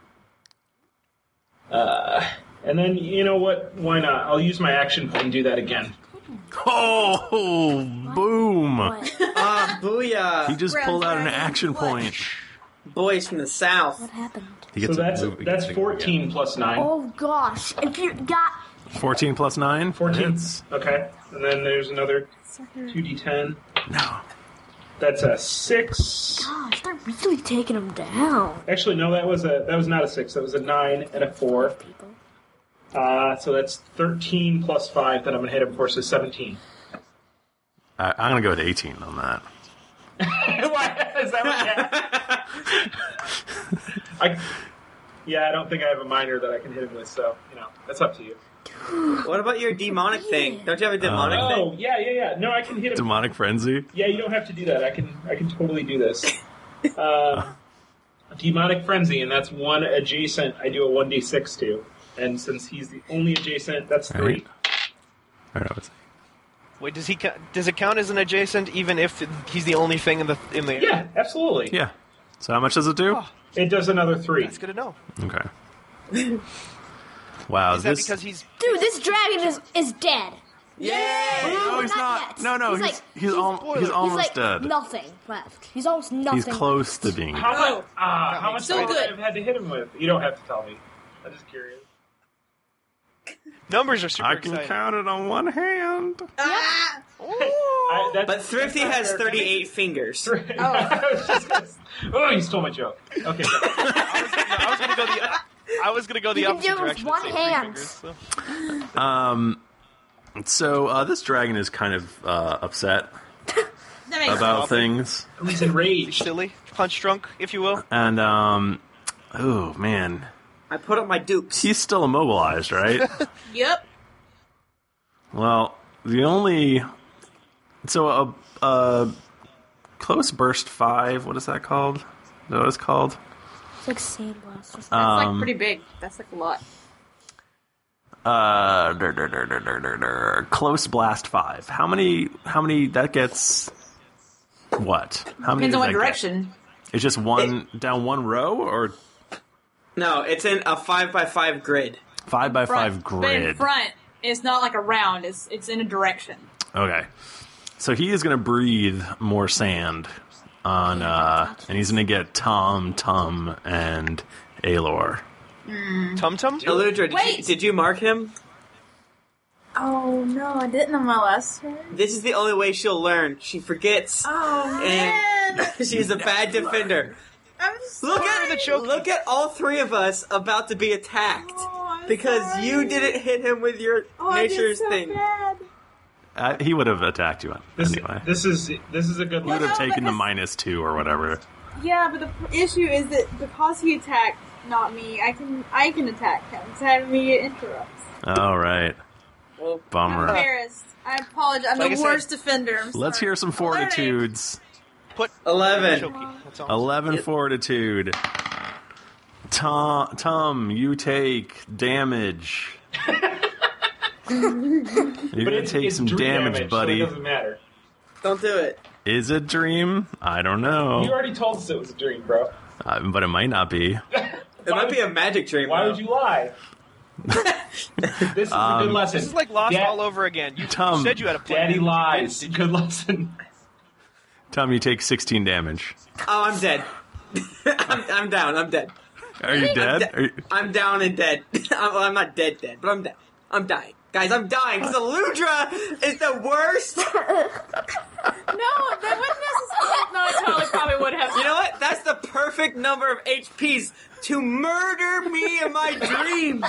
And then, you know what? Why not? I'll use my action point and do that again. Oh, boom. Booyah. He just pulled out an action point. Boys from the south. What happened? So that's 14 plus 9. Oh, gosh. If you got... 14 plus 9? 14. Okay. And then there's another 2d10. No. That's a 6. Gosh, they're really taking him down. Actually, no, that was not a 6. That was a 9 and a 4. So that's 13 plus 5 that I'm going to hit him for, so 17. I'm going to go with 18 on that. Is that what I don't think I have a minor that I can hit him with, so, that's up to you. What about your demonic thing? Don't you have a demonic thing? Oh, yeah. No, I can hit him. Demonic frenzy? Yeah, you don't have to do that. I can totally do this. Demonic frenzy, and that's 1 adjacent. I do a 1d6 to. And since he's the only adjacent, that's 3. I know. Wait, does it count as an adjacent even if he's the only thing in the Yeah, absolutely. Yeah. So how much does it do? Oh, it does another 3. That's good to know. Okay. Wow. Is that because he's... Dude, this dragon is dead. Yay! No, he's not. Yet. No, he's almost dead. Nothing left. He's almost nothing. He's close to being dead. How much would I have had to hit him with? You don't have to tell me. I'm just curious. Numbers are super I can count it on one hand. But Thrifty has 38 fingers. Oh, you stole my joke. Okay. I was gonna go the opposite direction. You can do it with one hand. So this dragon is kind of upset about things. He's enraged. Silly. Punch drunk, if you will. And, oh, man. I put up my dukes. He's still immobilized, right? Yep. Well, the only... So, Close Burst 5, what is that called? Is that what it's called? It's like Sandblast. That's like pretty big. That's like a lot. Close Blast 5. How many, that gets... What? How many Depends on what does that direction. get? It's just down one row, or... No, it's in a 5x5 grid. 5x5 grid. But in front, it's not like a round. It's in a direction. Okay. So he is going to breathe more sand on, and he's going to get Tum, and Aelor. Tum? Eludra, did you mark him? Oh, no, I didn't on my last turn. This is the only way she'll learn. She forgets. Oh, man. And she's a bad defender. I'm Look at all three of us about to be attacked because you didn't hit him with your nature's thing. He would have attacked you anyway. This is a good. He would have taken the -2 or whatever. Yeah, but the issue is that because he attacked not me, I can attack him. So I have immediate interrupts. All right. Bummer. I'm embarrassed. I apologize. I'm the worst defender. Let's hear some fortitudes. Put 11. 11 fortitude. Tom, you take damage. You're gonna take some damage, buddy. So it doesn't matter. Don't do it. Is it dream? I don't know. You already told us it was a dream, bro. But it might not be. It might be a magic dream. Why would you lie? This is a good lesson. This is like Lost all over again. You Tom, said you had a plan. Daddy lies. Good lesson. Tom, you take 16 damage. Oh, I'm dead. I'm down. I'm dead. Are you dead? I'm down and dead. I'm not dead, but I'm dead. I'm dying. Guys, I'm dying because Aludra is the worst. No, that wouldn't necessarily. No, I totally probably would have. You know what? That's the perfect number of HPs to murder me in my dreams.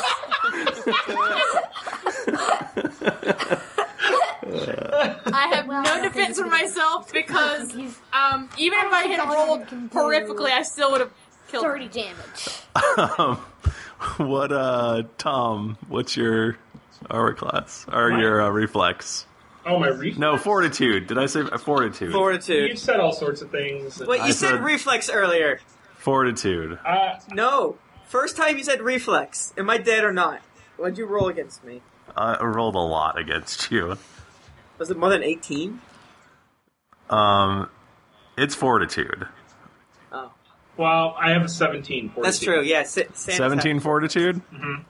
I have no defense for myself because even if I had rolled horrifically, I still would have killed 30 damage. Tom, what's your aura class? Or your reflex? Oh, my reflex? No, fortitude. Did I say fortitude? Fortitude. You said all sorts of things. Wait, you said reflex earlier. Fortitude. No. First time you said reflex. Am I dead or not? What'd you roll against me? I rolled a lot against you. Was it more than 18? It's fortitude. Oh. Well, I have a 17 fortitude. That's true, yeah. 17 fortitude? Mm-hmm.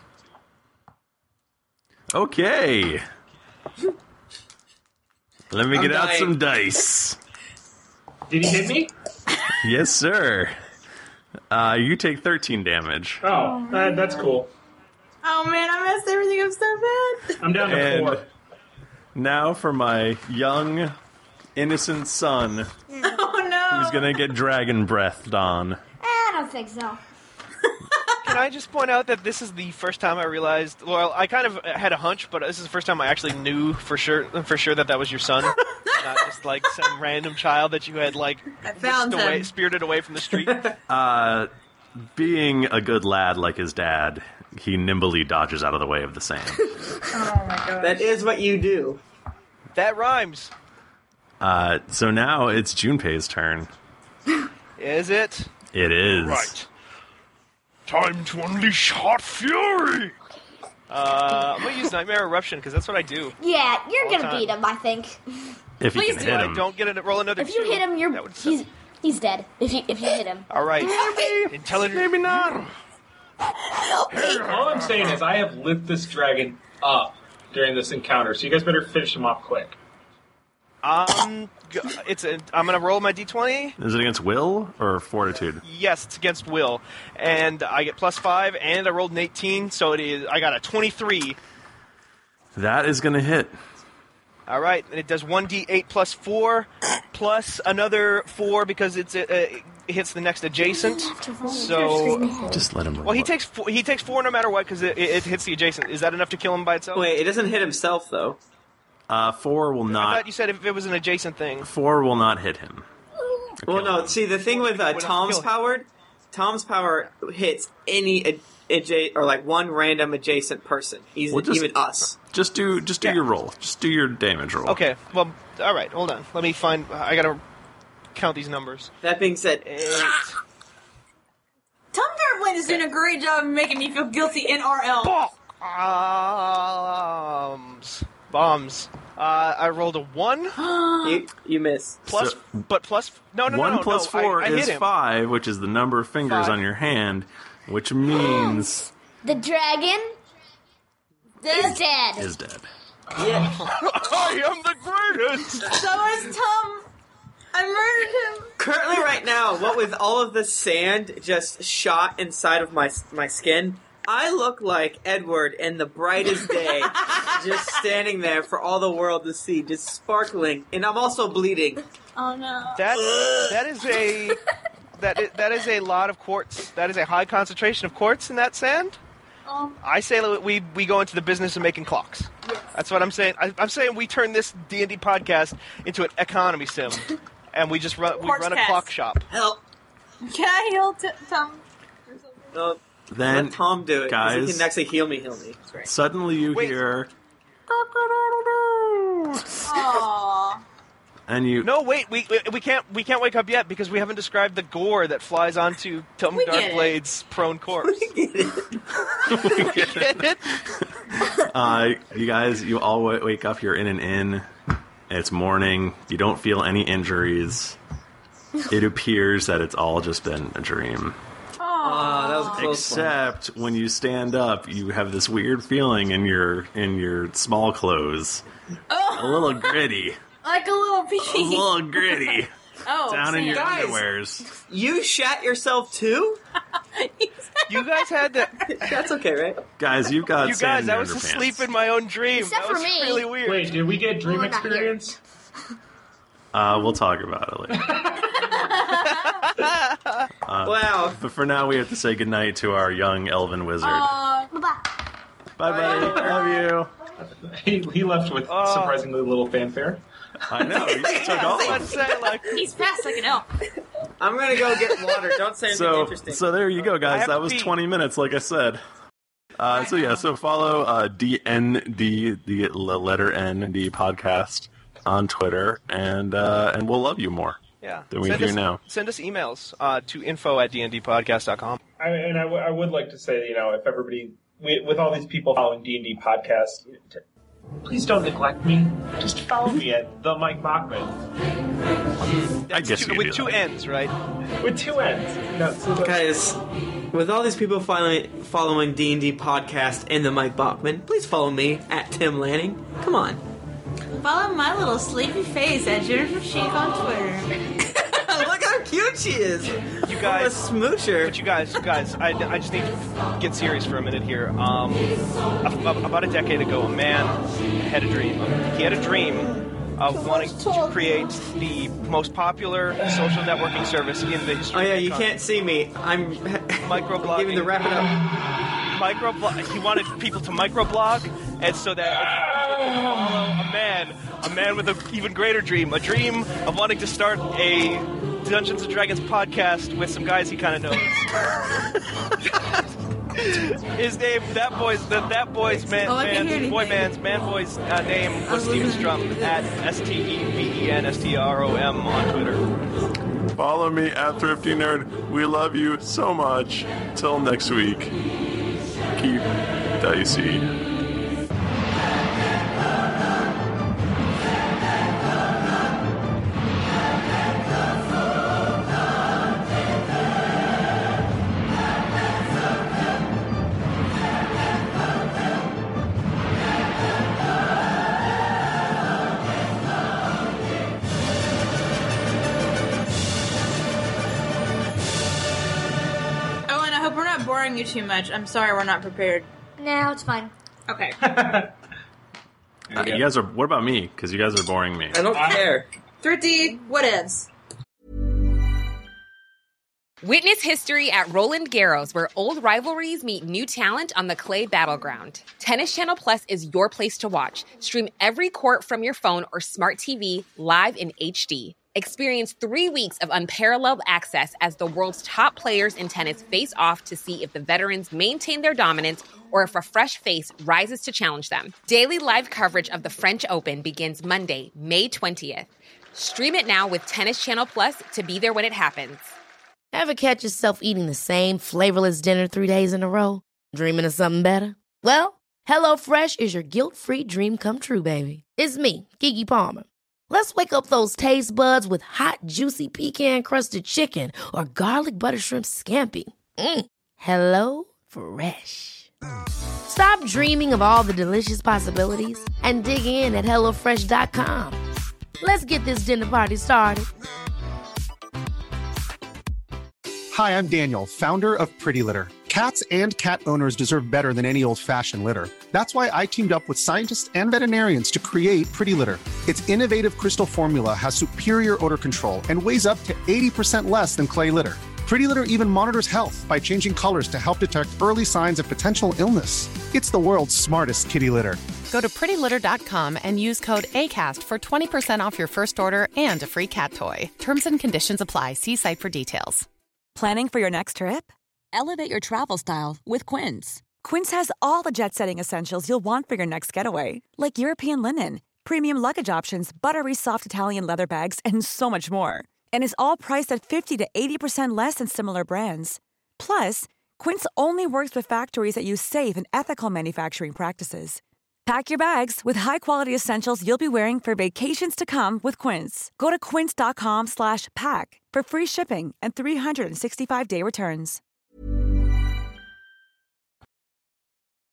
Okay. Let me get out some dice. Did he hit me? Yes, sir. You take 13 damage. Oh, that's cool. Oh man, I messed everything up so bad. I'm down to 4. Now for my young, innocent son, Oh no. who's gonna get dragon breathed on. I don't think so. Can I just point out that this is the first time I realized? Well, I kind of had a hunch, but this is the first time I actually knew for sure that was your son, not just like some random child that you had like spirited away from the street. Being a good lad like his dad, he nimbly dodges out of the way of the sand. Oh my god. That is what you do. That rhymes. So now it's Junpei's turn. Is it? It is. Right. Time to unleash hot fury! I'm gonna use Nightmare Eruption, because that's what I do. Yeah, you're All gonna time. beat him, I think. If you can hit him. Don't get it. Roll another If you 2. hit him, he's dead. If you hit him. Alright. Intelligent. Maybe not. All I'm saying is I have lit this dragon up during this encounter, so you guys better finish him off quick. I'm gonna roll my d20. Is it against will or fortitude? Yes, it's against will, and I get +5, and I rolled an 18, so I got a 23. That is going to hit. All right, and it does 1d8 plus 4, plus another 4 because it hits the next adjacent. So just let him roll. Well, he takes 4 no matter what because it hits the adjacent. Is that enough to kill him by itself? Wait, it doesn't hit himself though. 4 will I not. thought you said if it was an adjacent thing. 4 will not hit him. Well, no. See, the thing with Tom's power hits any or like one random adjacent person, even us. Just do your roll. Just do your damage roll. Okay. Well, all right. Hold on. Let me find. I gotta count these numbers. That being said, 8. Tom Darblade is doing a great job of making me feel guilty in RL. Bombs. I rolled a 1. You miss. Plus, but plus. No. 1 plus 4 I hit is him. 5, which is the number of fingers 5. on your hand, which means The dragon is dead. is dead. Yeah. I am the greatest. So is Tom. I murdered him. Currently, right now, what with all of the sand just shot inside of my skin, I look like Edward in the brightest day, just standing there for all the world to see, just sparkling, and I'm also bleeding. Oh no. That is a that is a lot of quartz. That is a high concentration of quartz in that sand. I say that we go into the business of making clocks. Yes. That's what I'm saying. I'm saying we turn this D&D podcast into an economy sim, and we just run a clock shop. Help! Can I heal Tom? No, Then let Tom do it. 'cause guys, he can actually heal me. Suddenly you hear, Aww. and you. No, wait. We can't wake up yet because we haven't described the gore that flies onto Tom Darkblade's prone corpse. We get it. You guys, you all wake up. You're in an inn. It's morning. You don't feel any injuries. It appears that it's all just been a dream. Oh, that was a close Except when you stand up, you have this weird feeling in your small clothes. A little gritty. Like a little pee. A little gritty. Down in your Guys, underwears. You shat yourself too? You guys had that. That's okay, right? Guys, you've got sand in I your was underpants. asleep in my own dream. Except that was for me. really weird. Wait, did we get dream not experience? We'll talk about it later. Wow. But for now, we have to say goodnight to our young elven wizard. Bye-bye. Bye, buddy. Love you. He left with surprisingly little fanfare. I know. He took off. He's fast like an elf. I'm gonna go get water. Don't say anything interesting. So there you go, guys. That was 20 minutes, like I said. So follow DND, the letter N, the podcast on Twitter, and we'll love you more. Yeah. Than we do now. Send us emails to info@dndpodcast.com. I would like to say, if everybody, with all these people following D&D podcast, please don't neglect me. Just follow me at the Mike Bachman. I guess you with two N's, right? With two N's. No, Guys, with all these people following D&D podcast and the Mike Bachman, please follow me at Tim Lanning. Come on. Follow my little sleepy face at Jennifer Sheik on Twitter. Look how cute she is. You guys, a smoocher. But you guys, I just need to get serious for a minute here. About a decade ago, a man had a dream. He had a dream of wanting to create the most popular social networking service in the history. Oh yeah, of you mankind. can't see me. I'm microblogging. Giving the wrap it up. He wanted people to microblog, and so that follow a man with an even greater dream, a dream of wanting to start a Dungeons and Dragons podcast with some guys he kind of knows. His name, that boy's name was Steven Strum at STEVENSTROM on Twitter. Follow me at Thrifty Nerd. We love you so much. Till next week. Keep dicey. Boring you too much. I'm sorry we're not prepared. No, it's fine. Okay. You guys are. What about me? Because you guys are boring me. I don't care. Thrifty, what ends? Witness history at Roland Garros, where old rivalries meet new talent on the clay battleground. Tennis Channel Plus is your place to watch. Stream every court from your phone or smart TV live in HD. Experience 3 weeks of unparalleled access as the world's top players in tennis face off to see if the veterans maintain their dominance or if a fresh face rises to challenge them. Daily live coverage of the French Open begins Monday, May 20th. Stream it now with Tennis Channel Plus to be there when it happens. Ever catch yourself eating the same flavorless dinner 3 days in a row? Dreaming of something better? Well, HelloFresh is your guilt-free dream come true, baby. It's me, Keke Palmer. Let's wake up those taste buds with hot, juicy pecan-crusted chicken or garlic butter shrimp scampi. Hello Fresh. Stop dreaming of all the delicious possibilities and dig in at HelloFresh.com. Let's get this dinner party started. Hi, I'm Daniel, founder of Pretty Litter. Cats and cat owners deserve better than any old-fashioned litter. That's why I teamed up with scientists and veterinarians to create Pretty Litter. Its innovative crystal formula has superior odor control and weighs up to 80% less than clay litter. Pretty Litter even monitors health by changing colors to help detect early signs of potential illness. It's the world's smartest kitty litter. Go to prettylitter.com and use code ACAST for 20% off your first order and a free cat toy. Terms and conditions apply. See site for details. Planning for your next trip? Elevate your travel style with Quince. Quince has all the jet-setting essentials you'll want for your next getaway, like European linen, premium luggage options, buttery soft Italian leather bags, and so much more. And is all priced at 50 to 80% less than similar brands. Plus, Quince only works with factories that use safe and ethical manufacturing practices. Pack your bags with high-quality essentials you'll be wearing for vacations to come with Quince. Go to quince.com/pack for free shipping and 365-day returns.